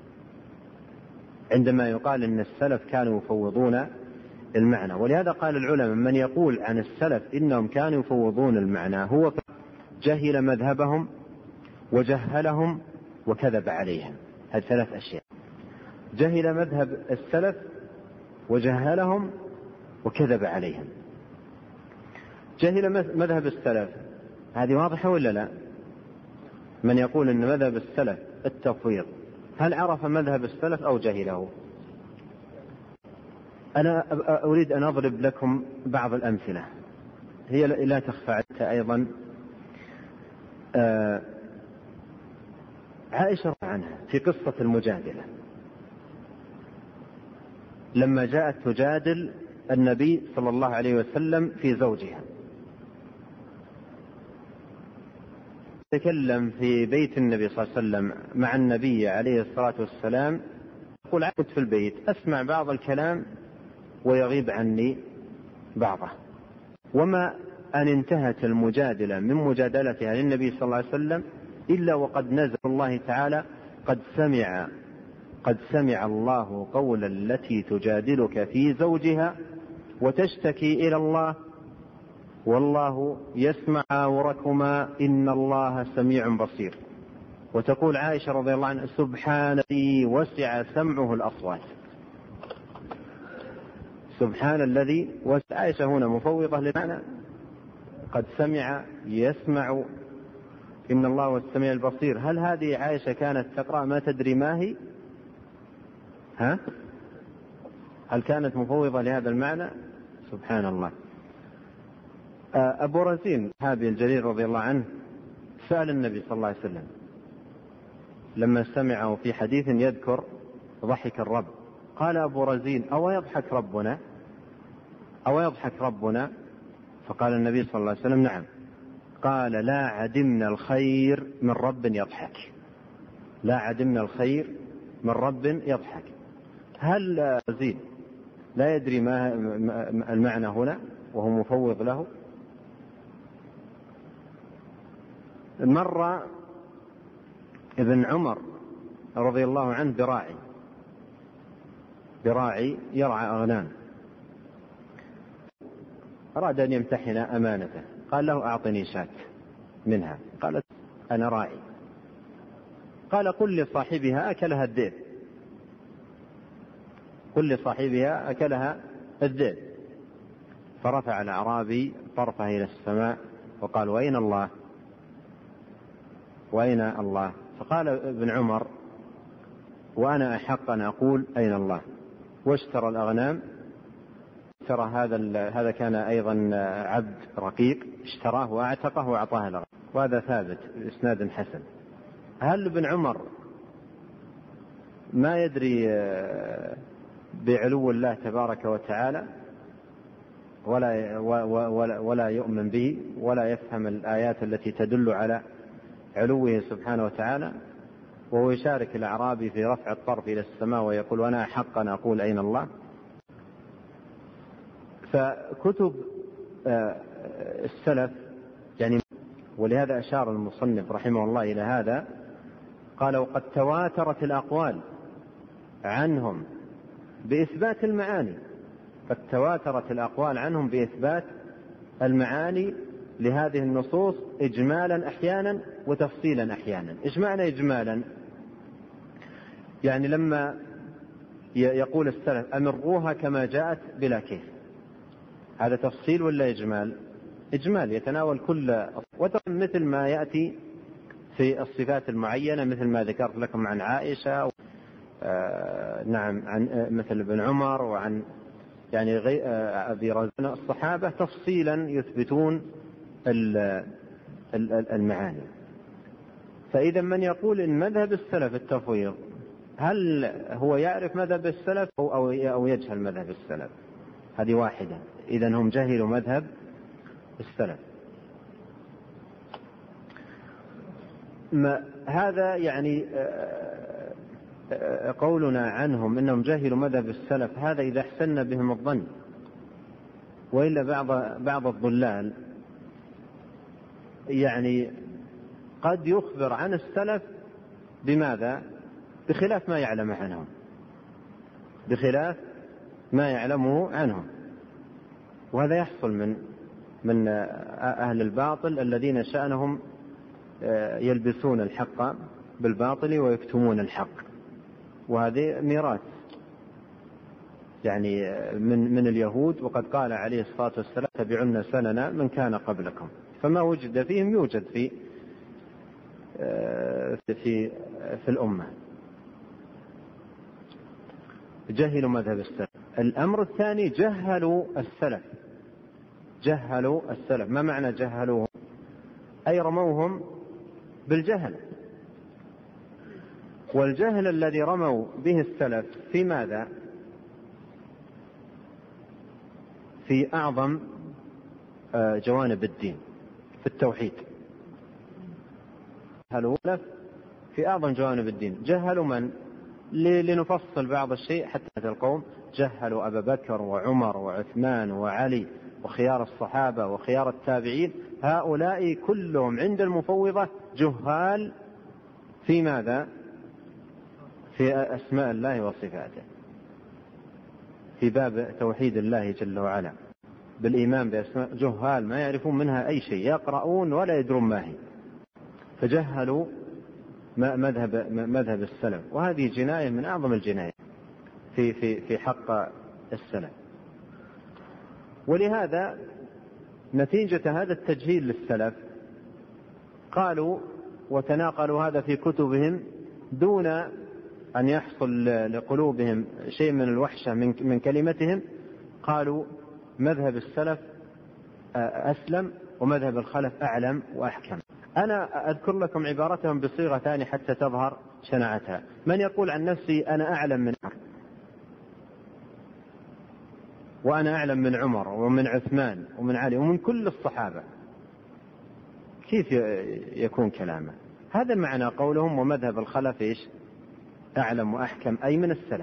عندما يقال أن السلف كانوا يفوضون المعنى. ولهذا قال العلماء: من يقول عن السلف إنهم كانوا يفوضون المعنى هو جهل مذهبهم وجهلهم وكذب عليهم. هذه ثلاث أشياء: جهل مذهب السلف وجهلهم وكذب عليهم. جهل مذهب السلف، هذه واضحة ولا لا؟ من يقول أن مذهب السلف التفويض، هل عرف مذهب السلف أو جهله؟ أنا أريد أن أضرب لكم بعض الأمثلة هي لا تخفى عنها أيضا. آه عائشة عنها في قصة المجادلة، لما جاءت تجادل النبي صلى الله عليه وسلم في زوجها، تكلم في بيت النبي صلى الله عليه وسلم مع النبي عليه الصلاة والسلام، يقول: عدت في البيت أسمع بعض الكلام ويغيب عني بعضه. وما أن انتهت المجادلة من مجادلتها للنبي صلى الله عليه وسلم إلا وقد نزل الله تعالى: قد سمع قد سمع الله قول التي تجادلك في زوجها وتشتكي إلى الله والله يسمع حواركما إن الله سميع بصير. وتقول عائشة رضي الله عنها: سبحان الذي وسع سمعه الأصوات. سبحان الذي وسع. عائشة هنا مفوضة لمعنى قد سمع يسمع إن الله هو السميع البصير. هل هذه عائشة كانت تقرأ ما تدري ما هي؟ ها؟ هل كانت مفوضة لهذا المعنى؟ سبحان الله. أبو رزين الصحابي الجليل رضي الله عنه سأل النبي صلى الله عليه وسلم لما سمعه في حديث يذكر ضحك الرب، قال أبو رزين: أو يضحك ربنا أو يضحك ربنا؟ فقال النبي صلى الله عليه وسلم: نعم. قال: لا عدمنا الخير من رب يضحك، لا عدمنا الخير من رب يضحك. هل رزين لا يدري ما المعنى هنا وهو مفوض له؟ مر ابن عمر رضي الله عنه براعي براعي يرعى أغنام، أراد أن يمتحن أمانته، قال له: أعطني شاة منها. قال: أنا راعي. قال: قل لصاحبها أكلها الذئب، قل لصاحبها أكلها الذئب. فرفع الأعرابي طرفه إلى السماء وقال: وأين الله؟ وأين الله؟ فقال ابن عمر: وأنا أحق أن أقول أين الله. واشترى الأغنام، اشترى هذا هذا كان أيضا عبد رقيق، اشتراه واعتقه وأعطاه الأغنام، وهذا ثابت بإسناد حسن. هل ابن عمر ما يدري بعلو الله تبارك وتعالى ولا ولا ولا يؤمن به ولا يفهم الآيات التي تدل على علوه سبحانه وتعالى، وهو يشارك الأعرابي في رفع الطرف إلى السماء ويقول: وأنا أحق أن أقول أين الله؟ فكتب السلف يعني، ولهذا أشار المصنف رحمه الله إلى هذا، قال: وقد تواترت الأقوال عنهم بإثبات المعاني، قد تواترت الأقوال عنهم بإثبات المعاني لهذه النصوص إجمالا أحيانا وتفصيلا أحيانا. إيش معنى إجمالا؟ يعني لما يقول السلف: أمروها كما جاءت بلا كيف، هذا تفصيل ولا إجمال؟ إجمال يتناول كل، مثل ما يأتي في الصفات المعينة، مثل ما ذكرت لكم عن عائشة، آه نعم، عن مثل ابن عمر، وعن يعني غي أبي رزين. الصحابة تفصيلا يثبتون المعاني. فإذا من يقول إن مذهب السلف التفويض، هل هو يعرف مذهب السلف أو يجهل مذهب السلف؟ هذه واحدة. إذن هم جهلوا مذهب السلف. ما هذا يعني قولنا عنهم إنهم جهلوا مذهب السلف، هذا إذا احسن بهم الظن، وإلا بعض بعض الضلال يعني قد يخبر عن السلف بماذا؟ بخلاف ما يعلم عنهم، بخلاف ما يعلمه عنهم. وهذا يحصل من من أهل الباطل الذين شأنهم يلبسون الحق بالباطل ويكتمون الحق، وهذه ميراث يعني من من اليهود. وقد قال عليه الصلاة والسلام: تبعون سننا من كان قبلكم. فما وجد فيهم يوجد في في في الأمة. جهلوا مذهب السلف. الأمر الثاني: جهلوا السلف، جهلوا السلف. ما معنى جهلوهم؟ أي رموهم بالجهل. والجهل الذي رموا به السلف في ماذا؟ في أعظم جوانب الدين، في التوحيد. جهلوا في أعظم جوانب الدين. جهلوا من؟ لنفصل بعض الشيء حتى القوم جهلوا أبا بكر وعمر وعثمان وعلي وخيار الصحابة وخيار التابعين. هؤلاء كلهم عند المفوضة جهال في ماذا؟ في أسماء الله وصفاته، في باب توحيد الله جل وعلا، بالإيمان بأسماء. جهال ما يعرفون منها أي شيء، يقرؤون ولا يدرون ما هي. فجهلوا مذهب مذهب السلف، وهذه جناية من أعظم الجنايات في في في حق السلف. ولهذا نتيجة هذا التجهيل للسلف قالوا وتناقلوا هذا في كتبهم دون أن يحصل لقلوبهم شيء من الوحشة من كلمتهم قالوا مذهب السلف أسلم ومذهب الخلف أعلم وأحكم. أنا أذكر لكم عبارتهم بصيغة ثانية حتى تظهر شناعتها. من يقول عن نفسي أنا أعلم من عمر وأنا أعلم من عمر ومن عثمان ومن علي ومن كل الصحابة، كيف يكون كلامه؟ هذا معنى قولهم ومذهب الخلف إيش؟ أعلم وأحكم، أي من السلف.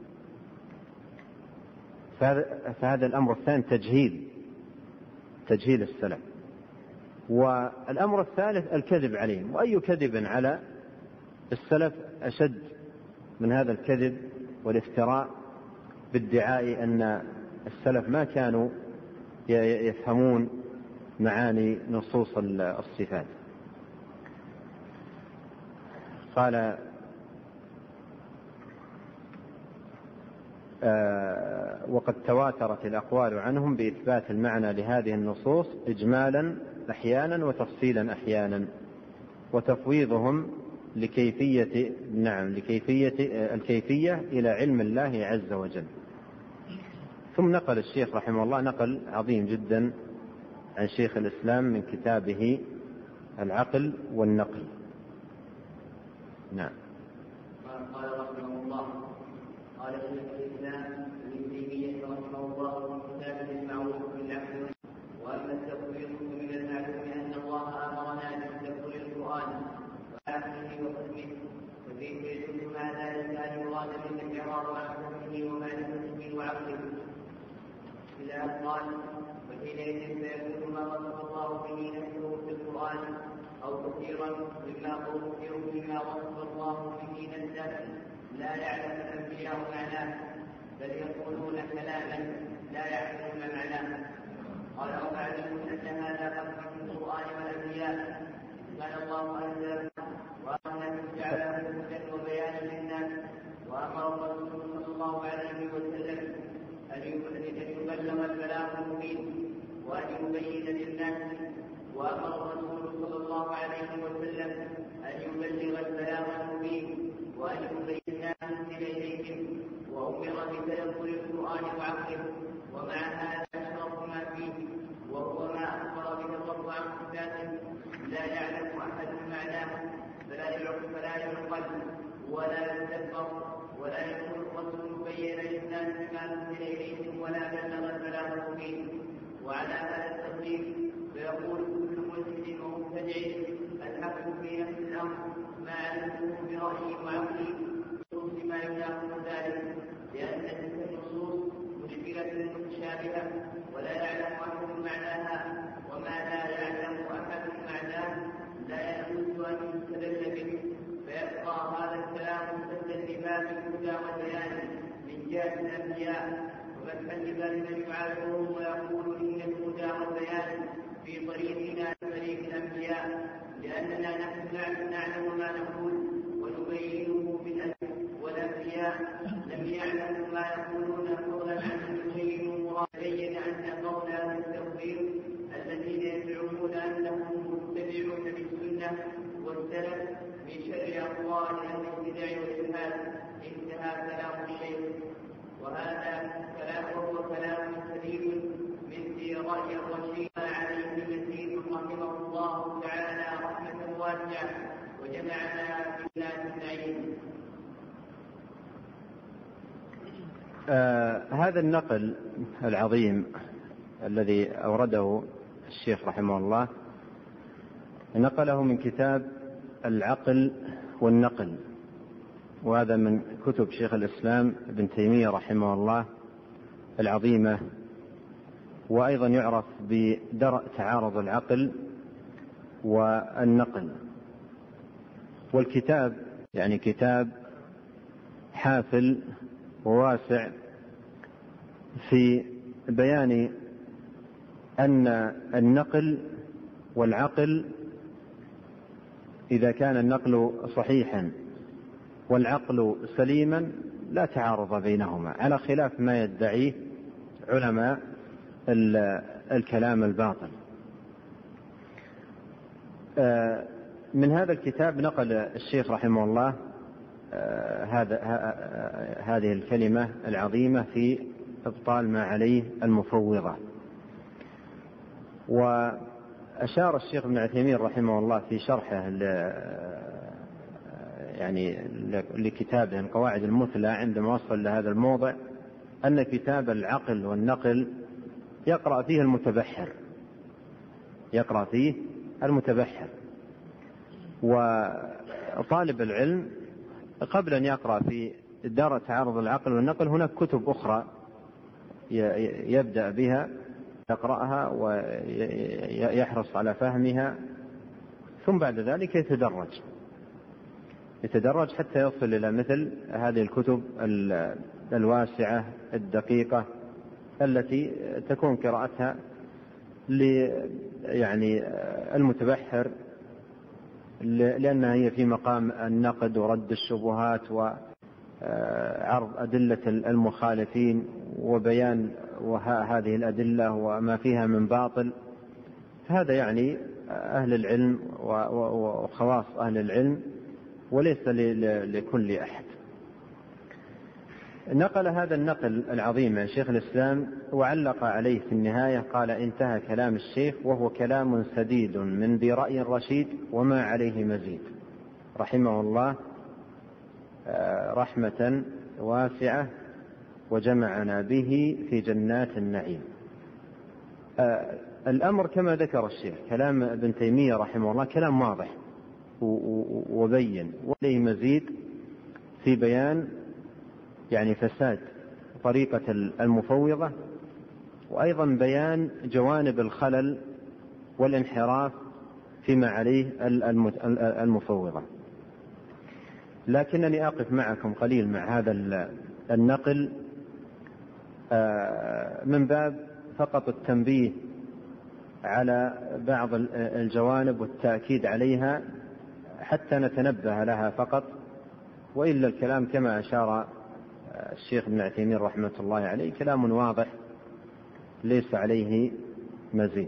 فهذا الأمر الثاني تجهيل تجهيل السلف. والأمر الثالث الكذب عليهم، وأي كذب على السلف أشد من هذا الكذب والافتراء بادعاء أن السلف ما كانوا يفهمون معاني نصوص الصفات. قال آه وقد تواترت الأقوال عنهم بإثبات المعنى لهذه النصوص إجمالا أحيانا وتفصيلا أحيانا، وتفويضهم لكيفية نعم لكيفية الكيفية إلى علم الله عز وجل. ثم نقل الشيخ رحمه الله نقل عظيم جدا عن شيخ الإسلام من كتابه العقل والنقل. نعم. قال رحمه الله قال شيخ الإسلام ابن تيمية رحمه الله في كتابه المعروف بالعقل. وأما التفويض من المعلوم أن الله أمرنا بتدبر القرآن وعقله وحكمه، فكيف يجوز مع ذلك أن يراد من الإعراض عن حكمه ومعرفته وعقله؟ إذا قال وحينئذ فيكون ما وصف الله به نفسه في القرآن أو كثيرا مما كثير مما وصف الله به نفسه لا يعلم الأنبياء معناه، بل يقولون كلاما لا يعلمون معناه. قال ومعلوم أن هذا قد في القرآن والأنبياء كان الله أنزل وأنه جعله هدى وبيانا للناس، وأمر الرسول صلى الله عليه وسلم أن يبلغ البلاغ المبين وأن يبين للناس وأمر الرسول صلى الله عليه وسلم أن يبلغ البلاغ المبين وأن يبين الناس إليهم، وأمر بتدبر القرآن وعقله. ومع هذا أشرف ما فيه وهو ما أخبر بتطلع عن صفاته لا يعلم أحد معناه، فلا فلا يعقل ولا يتدبر ولا يكون الرسول بين للناس ما نزل إليهم ولا بلغ البلاغ المبين. وعلى هذا التقدير فيقول كل ملحد ومبتدع الحق في نفس الأمر ما علمته برأيه وعقله بما يناقض ذلك، لأن تلك النصوص مشكلة متشابهة ولا يعلم أحد معناها، وما لا يعلم أحد معناه لا يجوز أن يستدل به، فيبقى هذا الكلام مسددا لباب الهدى والبيان من جهة الأنبياء، وفتحا لباب من يعارضهم ويقول إن الهدى والبيان في طريقنا طريق الأنبياء، لأننا نحن نعلم ما نقول ونبينه بالأدب، والأنبياء لم يعلموا ما يقولون فضلا عن أن يبينوا مراد. بين أن قول أهل التوحيد الذين يزعمون أنهم متبعون للسنة والسلف من شر أقوال أهل البدع والجهاد. انتهى كلام الشيخ. وهذا كلام وهو كلام سليم من في رأي الرشيد عليه المسيح رحمه الله تعالى رحمة واسعة، وجمعنا في ذات النعيم. آه هذا النقل العظيم الذي أورده الشيخ رحمه الله نقله من كتاب العقل والنقل، وهذا من كتب شيخ الإسلام ابن تيمية رحمه الله العظيمة، وأيضا يعرف بدرء تعارض العقل والنقل. والكتاب يعني كتاب حافل وواسع في بيان أن النقل والعقل إذا كان النقل صحيحا والعقل سليما لا تعارض بينهما، على خلاف ما يدعيه علماء الكلام الباطل. من هذا الكتاب نقل الشيخ رحمه الله هذا هذه الكلمة العظيمة في إبطال ما عليه المفوضة. وأشار الشيخ ابن عثيمين رحمه الله في شرحه يعني لكتابه القواعد المثلى عندما وصل لهذا الموضع أن كتاب العقل والنقل يقرأ فيه المتبحر يقرأ فيه المتبحر وطالب العلم قبل أن يقرأ في دار تعارض العقل والنقل هناك كتب أخرى يبدأ بها يقرأها ويحرص على فهمها، ثم بعد ذلك يتدرج يتدرج حتى يصل إلى مثل هذه الكتب الواسعة الدقيقة التي تكون قراءتها ل يعني المتبحر، لأنها هي في مقام النقد ورد الشبهات وعرض أدلة المخالفين وبيان هذه الأدلة وما فيها من باطل. هذا يعني أهل العلم وخواص أهل العلم وليس لكل أحد. نقل هذا النقل العظيم عن شيخ الإسلام وعلق عليه في النهاية قال: انتهى كلام الشيخ وهو كلام سديد من ذي رأي رشيد وما عليه مزيد، رحمه الله رحمة واسعة وجمعنا به في جنات النعيم. الأمر كما ذكر الشيخ كلام ابن تيمية رحمه الله كلام واضح وبين، وعليه مزيد في بيان يعني فساد طريقة المفوضة، وأيضا بيان جوانب الخلل والانحراف فيما عليه المفوضة. لكنني أقف معكم قليل مع هذا النقل من باب فقط التنبيه على بعض الجوانب والتأكيد عليها حتى نتنبه لها فقط، وإلا الكلام كما أشار الشيخ ابن عثيمين رحمة الله عليه كلام واضح ليس عليه مزيد.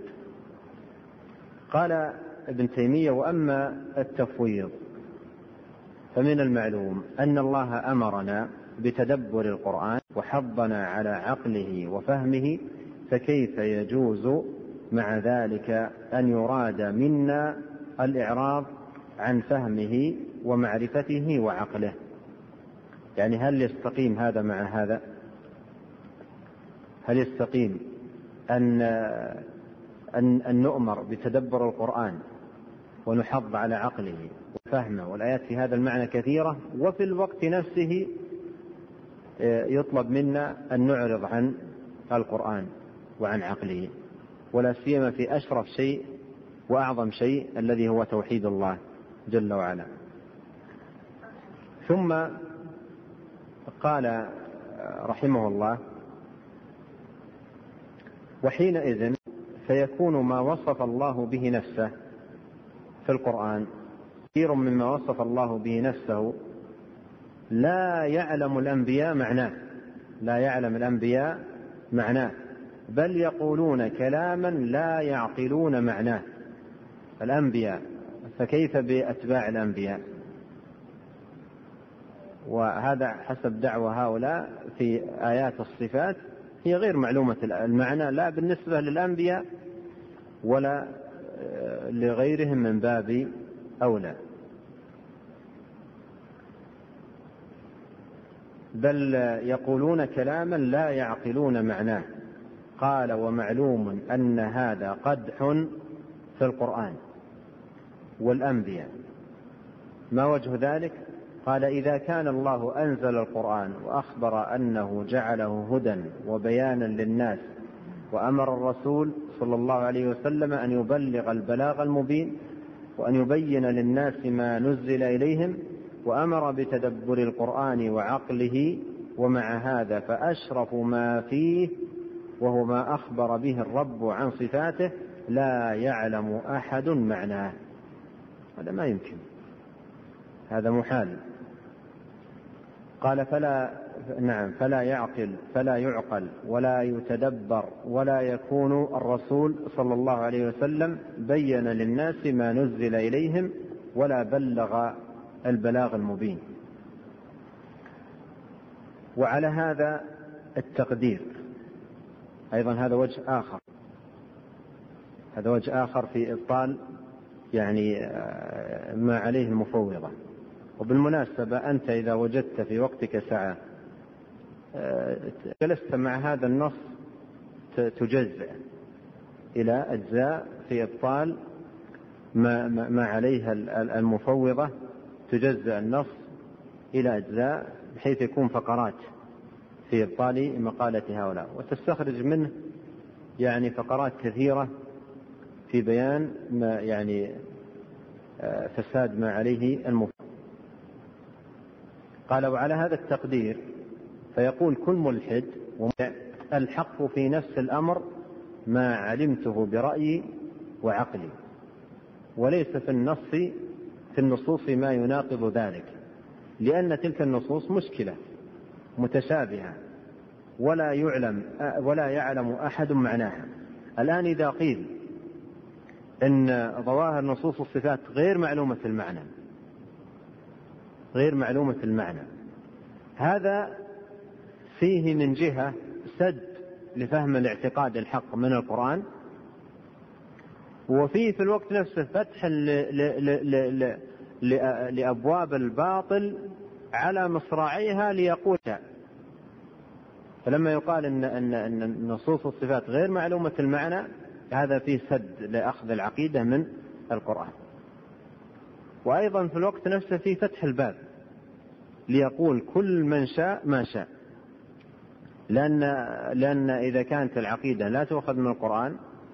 قال ابن تيمية: وأما التفويض فمن المعلوم أن الله أمرنا بتدبر القرآن وحضنا على عقله وفهمه، فكيف يجوز مع ذلك أن يراد منا الإعراض عن فهمه ومعرفته وعقله؟ يعني هل يستقيم هذا مع هذا؟ هل يستقيم أن أن, أن نؤمر بتدبر القرآن ونحض على عقله وفهمه، والآيات في هذا المعنى كثيرة، وفي الوقت نفسه يطلب منا أن نعرض عن القرآن وعن عقله، ولا سيما في أشرف شيء وأعظم شيء الذي هو توحيد الله جل وعلا؟ ثم قال رحمه الله: وحينئذ فيكون ما وصف الله به نفسه في القرآن كثير مما وصف الله به نفسه لا يعلم الأنبياء معناه لا يعلم الأنبياء معناه بل يقولون كلاما لا يعقلون معناه الأنبياء، فكيف بأتباع الأنبياء؟ وهذا حسب دعوة هؤلاء في آيات الصفات هي غير معلومة المعنى لا بالنسبة للأنبياء ولا لغيرهم من باب أولى، بل يقولون كلاما لا يعقلون معناه. قال: ومعلوم أن هذا قدح في القرآن والأنبياء. ما وجه ذلك؟ قال: إذا كان الله أنزل القرآن وأخبر أنه جعله هدى وبيانا للناس، وأمر الرسول صلى الله عليه وسلم أن يبلغ البلاغ المبين وأن يبين للناس ما نزل إليهم، وأمر بتدبر القرآن وعقله، ومع هذا فأشرف ما فيه وهو ما أخبر به الرب عن صفاته لا يعلم أحد معناه. هذا ما يمكن، هذا محال. قال: فلا نعم فلا يعقل فلا يعقل ولا يتدبر ولا يكون الرسول صلى الله عليه وسلم بين للناس ما نزل إليهم ولا بلغ البلاغ المبين. وعلى هذا التقدير أيضا هذا وجه آخر هذا وجه آخر في إبطال يعني ما عليه المفوضة. وبالمناسبة أنت إذا وجدت في وقتك ساعة جلست مع هذا النص تجزئ إلى أجزاء في إبطال ما, ما عليها المفوضة، تجزئ النص إلى أجزاء بحيث يكون فقرات في إبطال مقالة هؤلاء، وتستخرج منه يعني فقرات كثيرة في بيان ما يعني فساد ما عليه المفوض. قال وعلى هذا التقدير فيقول كل ملحد الحق في نفس الأمر ما علمته برأيي وعقلي، وليس في النص في النصوص ما يناقض ذلك، لأن تلك النصوص مشكلة متشابهة ولا يعلم ولا يعلم أحد معناها. الآن إذا قيل إن ظواهر نصوص الصفات غير معلومة المعنى غير معلومة المعنى هذا فيه من جهة سد لفهم الاعتقاد الحق من القرآن، وفيه في الوقت نفسه فتح لأبواب الباطل على مصراعيها ليقولها. فلما يقال إن, إن, إن نصوص الصفات غير معلومة المعنى هذا فيه سد لأخذ العقيدة من القرآن. وأيضا في الوقت نفسه فيه فتح الباب ليقول كل من شاء ما شاء، لأن, لأن إذا كانت العقيدة لا تؤخذ من القرآن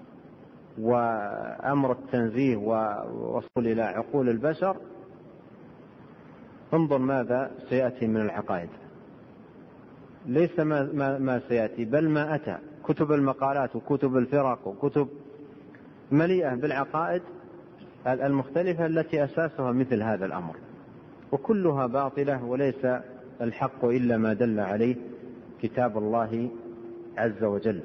وأمر التنزيه ووصول إلى عقول البشر، انظر ماذا سيأتي من العقائد. ليس ما, ما, ما سيأتي بل ما أتى، كتب المقالات وكتب الفرق وكتب مليئة بالعقائد المختلفة التي أساسها مثل هذا الأمر، وكلها باطلة وليس الحق إلا ما دل عليه كتاب الله عز وجل.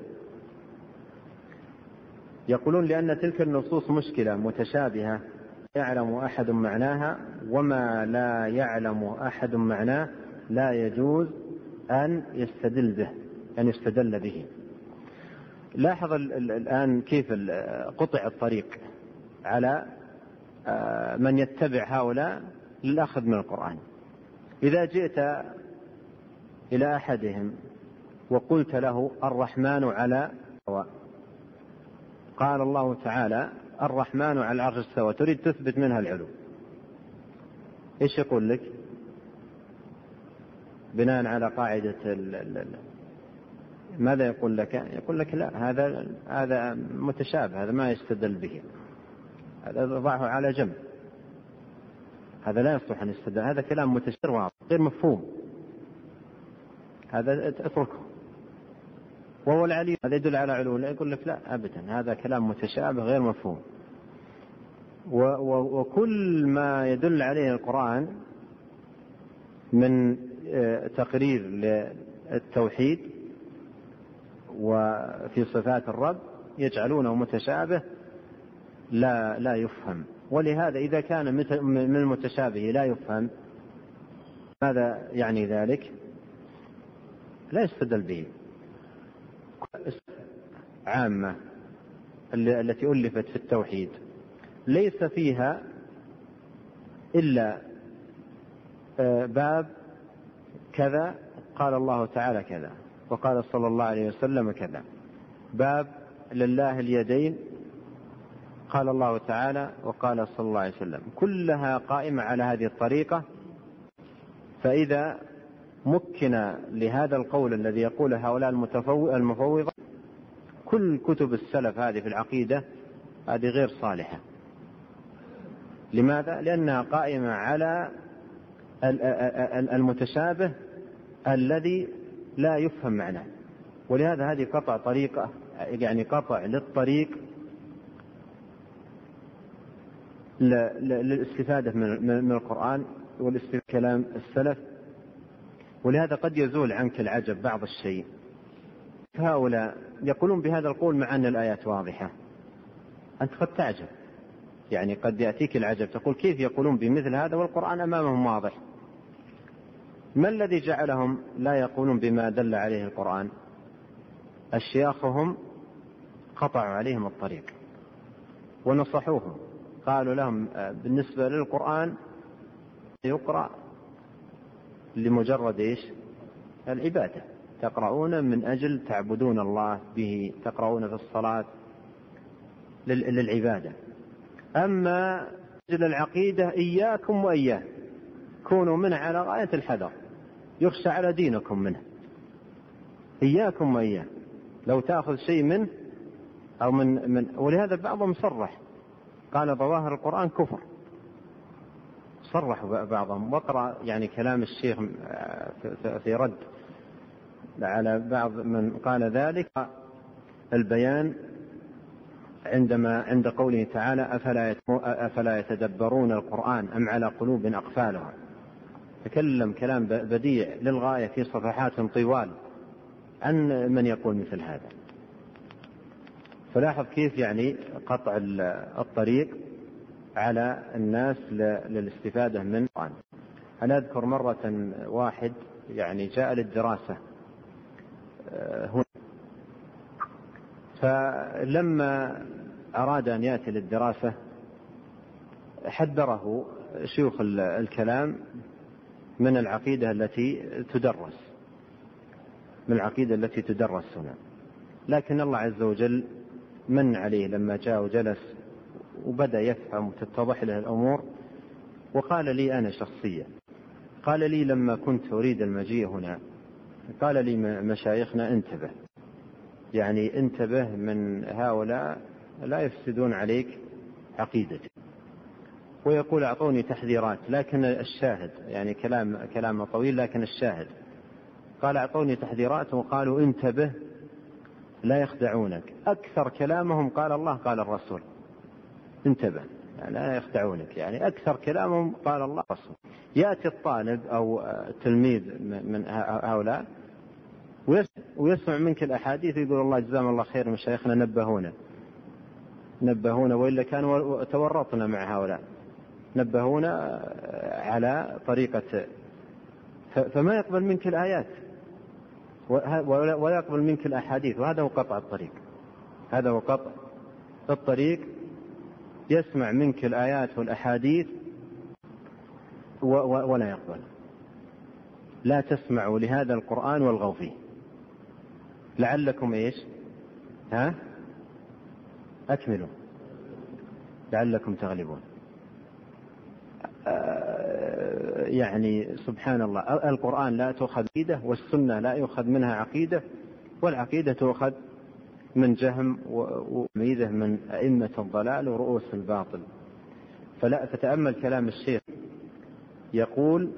يقولون لأن تلك النصوص مشكلة متشابهة يعلم أحد معناها، وما لا يعلم أحد معناه لا يجوز أن يستدل به أن يستدل به. لاحظ الآن كيف قطع الطريق على من يتبع هؤلاء للأخذ من القرآن. إذا جئت إلى أحدهم وقلت له الرحمن على استوى، قال الله تعالى الرحمن على العرش استوى، تريد تثبت منها العلو، إيش يقول لك بناء على قاعدة ال ال ماذا يقول لك؟ يقول لك لا، هذا هذا متشابه، هذا ما يستدل به، هذا ضعه على جنب، هذا لا يصلح أن يستدل، هذا كلام متشابه غير مفهوم، هذا اتركه. وهو العلي هذا يدل على علو، يقول لك لا أبدا، هذا كلام متشابه غير مفهوم. وكل ما يدل عليه القرآن من تقرير للتوحيد وفي صفات الرب يجعلونه متشابه لا لا يفهم. ولهذا إذا كان من المتشابه لا يفهم، ماذا يعني ذلك؟ لا يستدل به. عامة التي ألفت في التوحيد ليس فيها إلا باب كذا قال الله تعالى كذا وقال صلى الله عليه وسلم كذا، باب لله اليدين قال الله تعالى وقال صلى الله عليه وسلم، كلها قائمة على هذه الطريقة. فإذا مكن لهذا القول الذي يقول هؤلاء المفوضة، كل كتب السلف هذه في العقيدة هذه غير صالحة. لماذا؟ لأنها قائمة على المتشابه الذي لا يفهم معناه. ولهذا هذه قطع طريقة، يعني قطع للطريق للاستفادة من القرآن والاستفادة من كلام السلف. ولهذا قد يزول عنك العجب بعض الشيء، هؤلاء يقولون بهذا القول مع أن الآيات واضحة، أنت قد تعجب، يعني قد يأتيك العجب تقول كيف يقولون بمثل هذا والقرآن أمامهم واضح. ما الذي جعلهم لا يقولون بما دل عليه القرآن؟ أشياخهم قطعوا عليهم الطريق ونصحوهم، قالوا لهم بالنسبة للقرآن يقرأ لمجرد إيش؟ العبادة، تقرؤون من أجل تعبدون الله به، تقرؤون في الصلاة للعبادة. أما أجل العقيدة إياكم وإياه، كونوا منه على غاية الحذر، يخشى على دينكم منه، إياكم وإياه، لو تأخذ شيء منه أو من, من ولهذا بعضهم صرح قال ظواهر القرآن كفر، صرح بعضهم. واقرأ يعني كلام الشيخ في رد على بعض من قال ذلك البيان عندما عند قوله تعالى أفلا أفلا يتدبرون القرآن أم على قلوب أقفالها، تكلم كلام بديع للغاية في صفحات طوال عن من يقول مثل هذا. فلاحظ كيف يعني قطع الطريق على الناس للاستفادة من القرآن. أنا أذكر مرة واحد يعني جاء للدراسة هنا، فلما أراد أن يأتي للدراسة حذره شيوخ الكلام من العقيدة التي تدرس من العقيدة التي تدرس هنا، لكن الله عز وجل من عليه لما جاء وجلس وبدأ يفهم وتتضح له الأمور، وقال لي أنا شخصيا، قال لي لما كنت أريد المجيء هنا قال لي مشايخنا انتبه، يعني انتبه من هؤلاء لا يفسدون عليك عقيدتك، ويقول أعطوني تحذيرات، لكن الشاهد يعني كلام كلام طويل، لكن الشاهد قال أعطوني تحذيرات وقالوا انتبه لا يخدعونك، أكثر كلامهم قال الله قال الرسول، انتبه يعني لا يخدعونك، يعني أكثر كلامهم قال الله الرسول. يأتي الطالب أو التلميذ من هؤلاء ويسمع منك الأحاديث يقول الله جزاهم الله خير مشايخنا نبهونا نبهونا وإلا كانوا تورطنا مع هؤلاء، نبهونا على طريقة، فما يقبل منك الآيات ولا يقبل منك الأحاديث، وهذا هو قطع الطريق، هذا هو قطع الطريق. يسمع منك الآيات والأحاديث ولا يقبل. لا تسمعوا لهذا القرآن والغوا فيه لعلكم إيش ها أكملوا لعلكم تغلبون. يعني سبحان الله، القرآن لا تؤخذ عقيدة، والسنة لا يؤخذ منها عقيدة، والعقيدة تؤخذ من جهم وميزة من أئمة الضلال ورؤوس الباطل. فلا فتأمل كلام الشيخ يقول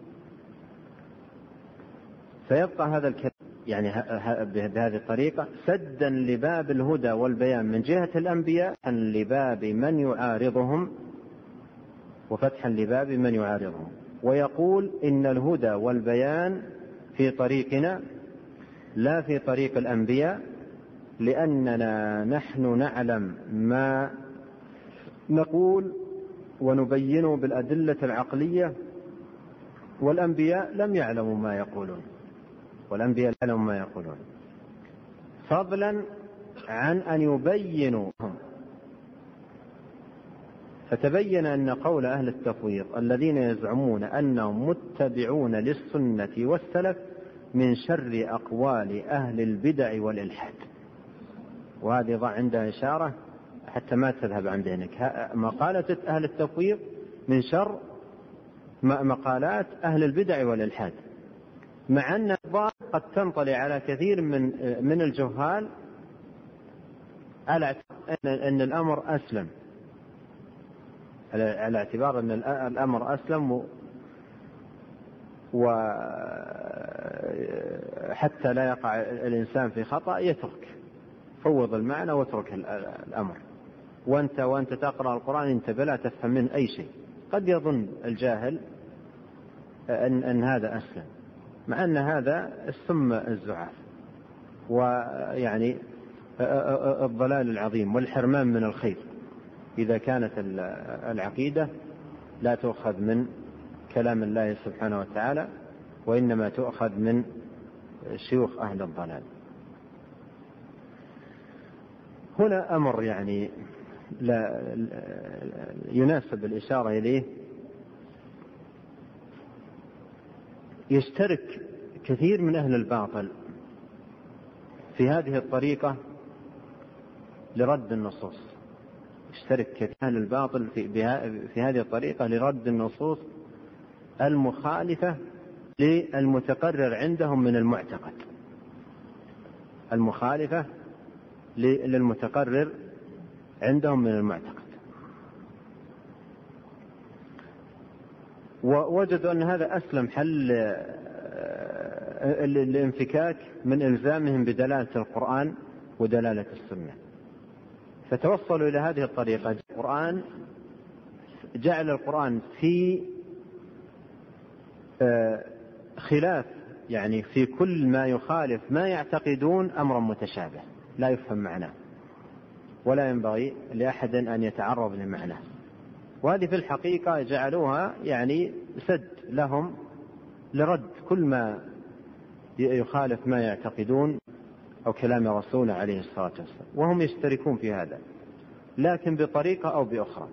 فيبقى هذا الكلام يعني بهذه الطريقة سدا لباب الهدى والبيان من جهة الأنبياء لباب من يعارضهم وفتحا لباب من يعارضهم. ويقول إن الهدى والبيان في طريقنا لا في طريق الأنبياء، لأننا نحن نعلم ما نقول ونبينه بالأدلة العقلية، والأنبياء لم يعلموا ما يقولون والأنبياء يعلموا ما يقولون فضلا عن أن يبينوا. فتبين أن قول أهل التفويض الذين يزعمون أنهم متبعون للسنة والسلف من شر أقوال أهل البدع والإلحاد. وهذه ضع عندها إشارة حتى ما تذهب عن ذهنك، مقالة أهل التفويض من شر مقالات أهل البدع والإلحاد، مع أن البعض قد تنطلي على كثير من من الجهال على أن الأمر أسلم، على اعتبار أن الأمر أسلم، وحتى لا يقع الإنسان في خطأ يترك، فوض المعنى واترك الأمر. وأنت وأنت تقرأ القرآن أنت بلا تفهم منه أي شيء. قد يظن الجاهل أن, أن هذا أسلم، مع أن هذا السم الزعاف، ويعني الضلال العظيم والحرمان من الخير إذا كانت العقيدة لا تؤخذ من كلام الله سبحانه وتعالى وإنما تؤخذ من شيوخ أهل الضلال. هنا أمر يعني لا يناسب الإشارة إليه. يشترك كثير من أهل الباطل في هذه الطريقة لرد النصوص، يشترك كثير من أهل الباطل في, في هذه الطريقة لرد النصوص المخالفة للمتقرر عندهم من المعتقد، المخالفة للمتقرر عندهم من المعتقد. ووجدوا أن هذا أسلم حل الانفكاك من إلزامهم بدلالة القرآن ودلالة السنة، فتوصلوا إلى هذه الطريقة. القرآن جعل القرآن في خلاف، يعني في كل ما يخالف ما يعتقدون أمرا متشابه لا يفهم معناه ولا ينبغي لأحد أن يتعرض لمعناه. وهذه في الحقيقة جعلوها يعني سد لهم لرد كل ما يخالف ما يعتقدون أو كلام رسوله عليه الصلاة والسلام، وهم يشتركون في هذا لكن بطريقة أو بأخرى،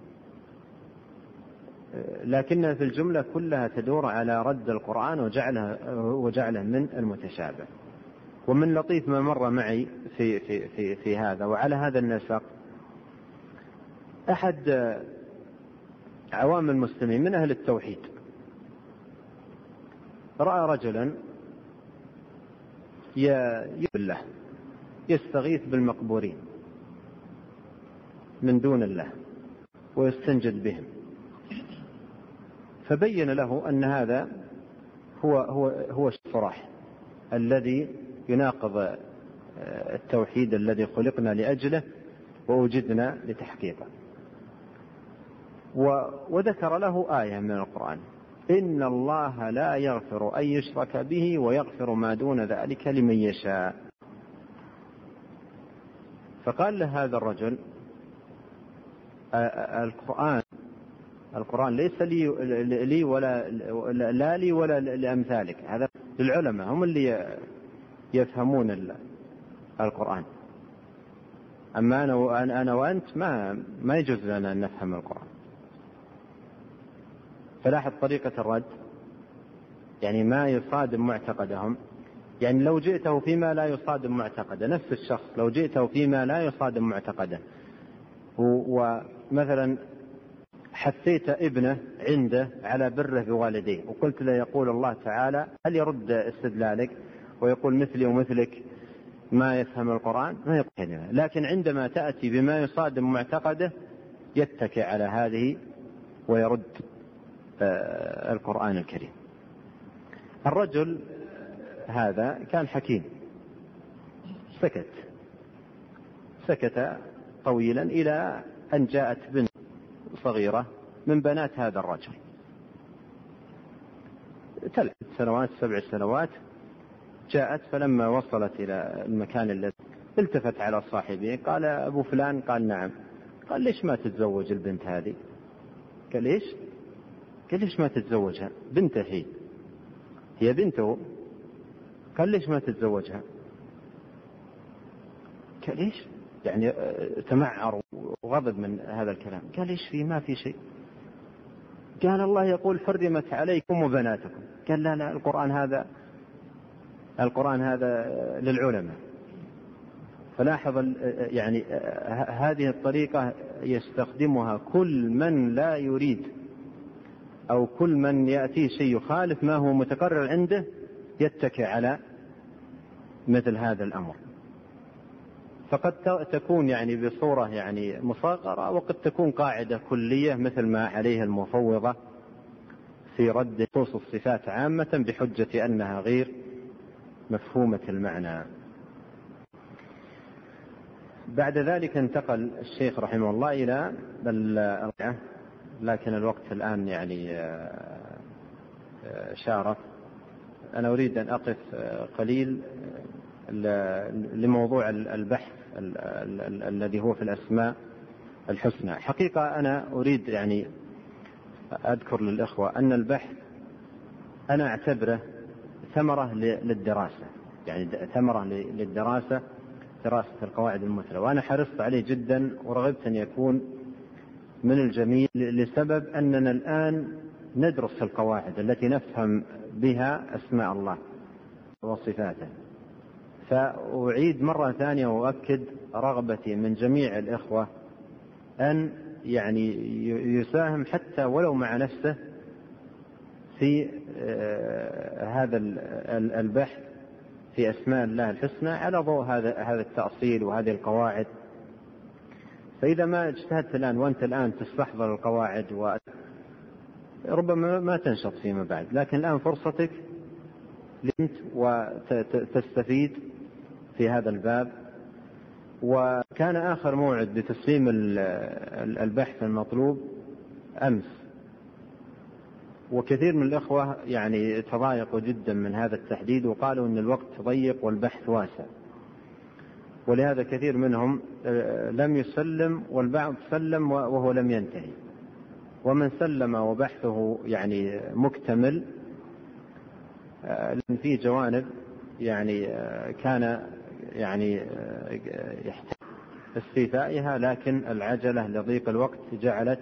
لكنها في الجملة كلها تدور على رد القرآن وجعله, وجعله من المتشابه. ومن لطيف ما مر معي في, في, في, في هذا وعلى هذا النسق، أحد عوام المسلمين من أهل التوحيد رأى رجلا بالله يستغيث بالمقبورين من دون الله ويستنجد بهم، فبين له أن هذا هو هو هو الصراح الذي يناقض التوحيد الذي خلقنا لأجله ووجدنا لتحقيقه. وذكر له آية من القرآن: إن الله لا يغفر أن يشرك به ويغفر ما دون ذلك لمن يشاء. فقال له هذا الرجل: القرآن القرآن ليس لي, لي ولا لا لي ولا لأمثالك، هذا للعلماء هم اللي يفهمون القرآن، أما أنا وأنا أنا وأنت ما ما يجوز لنا أن نفهم القرآن. فلاحظ طريقة الرد، يعني ما يصادم معتقدهم. يعني لو جئته فيما لا يصادم معتقده، نفس الشخص لو جئته فيما لا يصادم معتقده، ومثلا حثيت ابنه عنده على بره بوالديه وقلت له يقول الله تعالى، هل يرد استدلالك ويقول مثلي ومثلك ما يفهم القرآن؟ ما يقول. لكن عندما تأتي بما يصادم معتقده يتكئ على هذه ويرد القرآن الكريم. الرجل هذا كان حكيم، سكت سكت طويلا إلى أن جاءت بنت صغيرة من بنات هذا الرجل، ثلاث سنوات سبع سنوات، جاءت. فلما وصلت إلى المكان الذي التفت على صاحبه قال: أبو فلان؟ قال: نعم. قال: ليش ما تتزوج البنت هذه؟ قال: ليش؟ قال: ليش ما تتزوجها؟ بنته هي هي بنته. قال: ليش ما تتزوجها؟ قال: ليش؟ يعني تمعر وغضب من هذا الكلام. قال: ليش فيه؟ ما في شيء. قال: الله يقول: حرمت عليكم وبناتكم. قال: لا لا، القرآن هذا القرآن هذا للعلماء. فلاحظ يعني هذه الطريقة يستخدمها كل من لا يريد أو كل من يأتي شيء يخالف ما هو متقرر عنده يتكئ على مثل هذا الأمر. فقد تكون يعني بصورة يعني مصغرة، وقد تكون قاعدة كلية مثل ما عليه المفوضة في رد نصوص الصفات عامة بحجة أنها غير مفهومة المعنى. بعد ذلك انتقل الشيخ رحمه الله إلى الرجعة، لكن الوقت الآن يعني شارف. أنا أريد أن أقف قليل لموضوع البحث الذي هو في الأسماء الحسنى. حقيقة أنا أريد يعني أذكر للإخوة أن البحث أنا أعتبره ثمرة للدراسة، يعني ثمرة للدراسة، دراسة القواعد المثلى، وأنا حرصت عليه جدا ورغبت أن يكون من الجميع لسبب أننا الآن ندرس القواعد التي نفهم بها أسماء الله وصفاته. فأعيد مرة ثانية وأؤكد رغبتي من جميع الإخوة أن يعني يساهم حتى ولو مع نفسه في هذا البحث في أسماء الله الحسنى على ضوء هذا هذا التأصيل وهذه القواعد. فإذا ما اجتهدت الآن وأنت الآن تستحضر القواعد وربما ما تنشط فيما بعد، لكن الآن فرصتك لأنت وتستفيد في هذا الباب. وكان آخر موعد بتسليم البحث المطلوب أمس، وكثير من الأخوة يعني تضايقوا جدا من هذا التحديد وقالوا أن الوقت ضيق والبحث واسع، ولهذا كثير منهم لم يسلم، والبعض سلم وهو لم ينتهي، ومن سلم وبحثه يعني مكتمل لأن في جوانب يعني كان يعني يحتاج استيفائها، لكن العجلة لضيق الوقت جعلت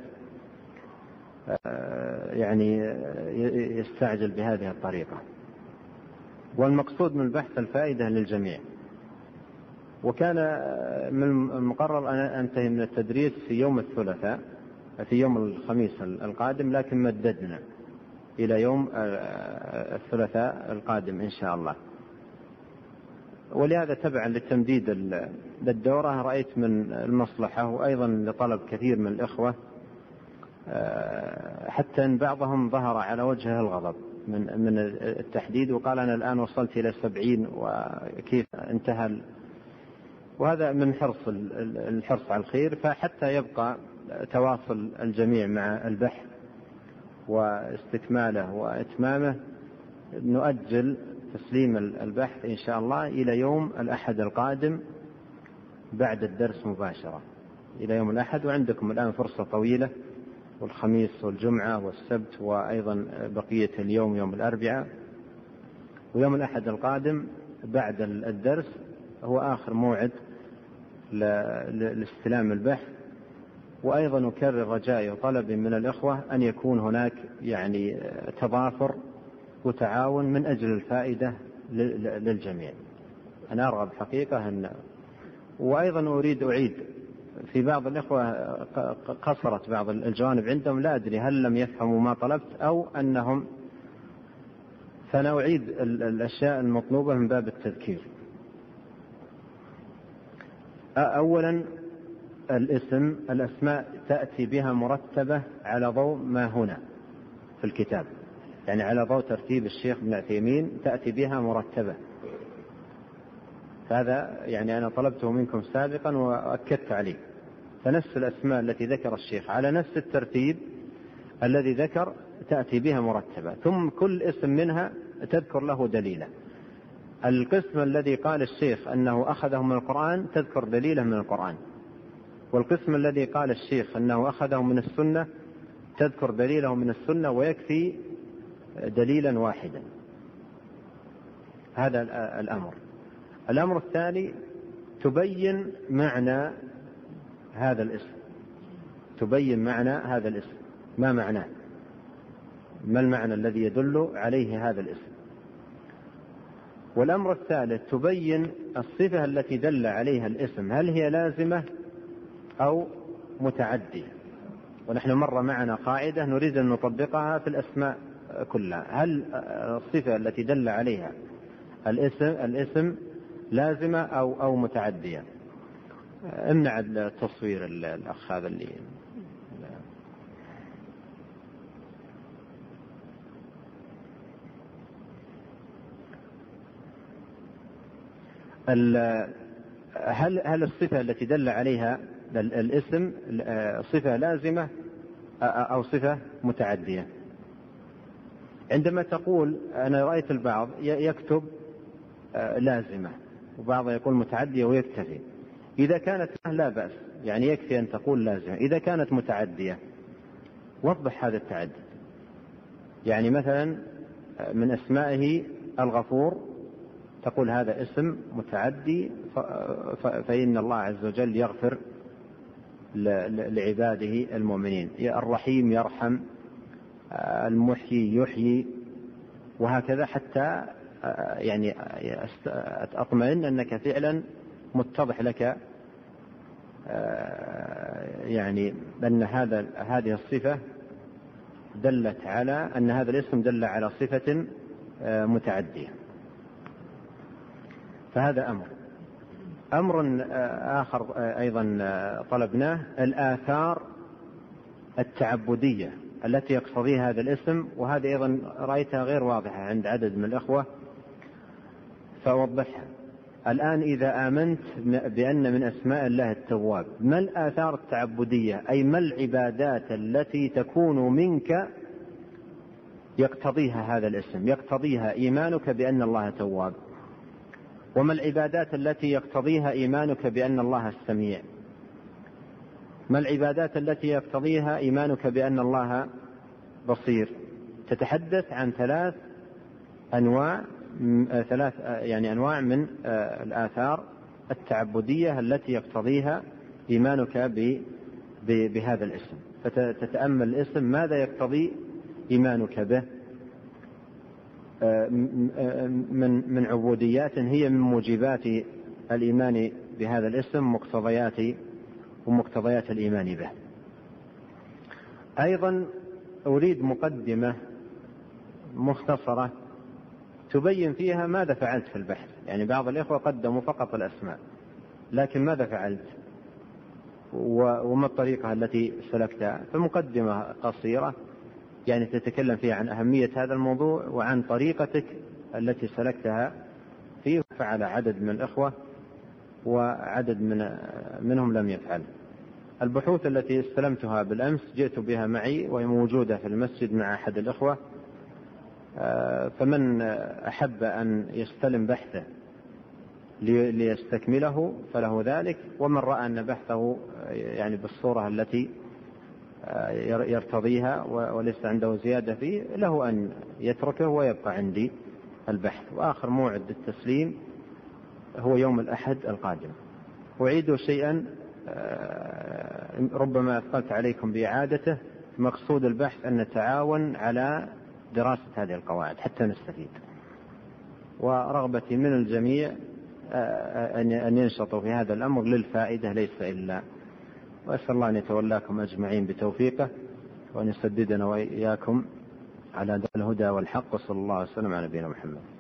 يعني يستعجل بهذه الطريقة. والمقصود من البحث الفائدة للجميع. وكان من المقرر أن أنتهي من التدريس في يوم الثلاثاء في يوم الخميس القادم، لكن مددنا إلى يوم الثلاثاء القادم إن شاء الله. ولهذا تبعا للتمديد للدورة رأيت من المصلحة، وأيضا لطلب كثير من الإخوة، حتى أن بعضهم ظهر على وجهه الغضب من من التحديد وقال أنا الآن وصلت إلى سبعين وكيف انتهى، وهذا من حرص الحرص على الخير. فحتى يبقى تواصل الجميع مع البحث واستكماله وإتمامه، نؤجل تسليم البحث إن شاء الله إلى يوم الأحد القادم بعد الدرس مباشرة، إلى يوم الأحد. وعندكم الآن فرصة طويلة، والخميس والجمعة والسبت وأيضا بقية اليوم يوم الأربعاء، ويوم الأحد القادم بعد الدرس هو آخر موعد لاستلام البحث. وأيضا أكرر رجائي وطلبي من الإخوة أن يكون هناك يعني تضافر وتعاون من أجل الفائدة للجميع. أنا أرغب حقيقة أن، وأيضا أريد أعيد في بعض الإخوة قصرت بعض الجوانب عندهم، لا أدري هل لم يفهموا ما طلبت أو أنهم، فأنا أعيد الأشياء المطلوبة من باب التذكير. أولا الاسم، الأسماء تأتي بها مرتبة على ضوء ما هنا في الكتاب، يعني على ضوء ترتيب الشيخ ابن عثيمين تأتي بها مرتبة. هذا يعني أنا طلبته منكم سابقا وأكدت عليه. فنفس الأسماء التي ذكر الشيخ على نفس الترتيب الذي ذكر تأتي بها مرتبة، ثم كل اسم منها تذكر له دليلا. القسم الذي قال الشيخ أنه أخذه من القرآن تذكر دليله من القرآن، والقسم الذي قال الشيخ أنه أخذه من السنة تذكر دليله من السنة، ويكفي دليلا واحدا. هذا الأمر. الأمر الثاني تبين معنى هذا الاسم، تبين معنى هذا الاسم، ما معناه، ما المعنى الذي يدل عليه هذا الاسم. والأمر الثالث تبين الصفة التي دل عليها الاسم هل هي لازمة أو متعدية. ونحن مر معنا قاعدة نريد أن نطبقها في الأسماء كلها، هل الصفة التي دل عليها الاسم الاسم لازمة أو أو متعدية. امنع التصوير الأخ هذا اللي هل هل الصفة التي دل عليها الاسم صفة لازمة أو صفة متعدية. عندما تقول، أنا رأيت البعض يكتب لازمة وبعض يقول متعدية ويكتفي. إذا كانت لا بأس، يعني يكفي أن تقول لازمة. إذا كانت متعدية وضح هذا التعدي. يعني مثلا من أسمائه الغفور تقول هذا اسم متعدي فإن الله عز وجل يغفر لعباده المؤمنين. الرحيم يرحم، المحيي يحيي، وهكذا حتى يعني أطمئن أنك فعلا متضح لك يعني أن هذا هذه الصفة دلت على أن هذا الاسم دل على صفة متعدية. فهذا أمر. أمر آخر أيضا طلبناه الآثار التعبدية التي يقتضيها هذا الاسم، وهذه أيضا رأيتها غير واضحة عند عدد من الأخوة فأوضحها. الآن إذا آمنت بأن من أسماء الله التواب، ما الآثار التعبدية؟ أي ما العبادات التي تكون منك يقتضيها هذا الاسم، يقتضيها إيمانك بأن الله تواب؟ وما العبادات التي يقتضيها إيمانك بأن الله السميع؟ ما العبادات التي يقتضيها إيمانك بأن الله بصير؟ تتحدث عن ثلاث أنواع ثلاث يعني أنواع من الآثار التعبدية التي يقتضيها إيمانك بهذا الاسم. فتتأمل الاسم ماذا يقتضي إيمانك به من من عبوديات هي من موجبات الإيمان بهذا الاسم، مقتضيات ومقتضيات الإيمان به. أيضا أريد مقدمة مختصرة تبين فيها ماذا فعلت في البحث. يعني بعض الإخوة قدموا فقط الأسماء، لكن ماذا فعلت وما الطريقة التي سلكتها؟ فمقدمة قصيرة يعني تتكلم فيها عن أهمية هذا الموضوع وعن طريقتك التي سلكتها فيه. فعل عدد من الإخوة وعدد من منهم لم يفعل. البحوث التي استلمتها بالأمس جئت بها معي وهي موجودة في المسجد مع أحد الإخوة، فمن أحب أن يستلم بحثه ليستكمله فله ذلك، ومن رأى أن بحثه يعني بالصورة التي يرتضيها وليس عنده زيادة فيه له أن يتركه ويبقى عندي البحث. وآخر موعد التسليم هو يوم الأحد القادم. أعيد شيئا ربما أثقلت عليكم بإعادته. مقصود البحث أن نتعاون على دراسة هذه القواعد حتى نستفيد، ورغبتي من الجميع أن ينشطوا في هذا الأمر للفائدة ليس إلا. وأسأل الله أن يتولاكم أجمعين بتوفيقه وأن يسددنا وإياكم على الهدى والحق، وصلى الله وسلم على نبينا محمد.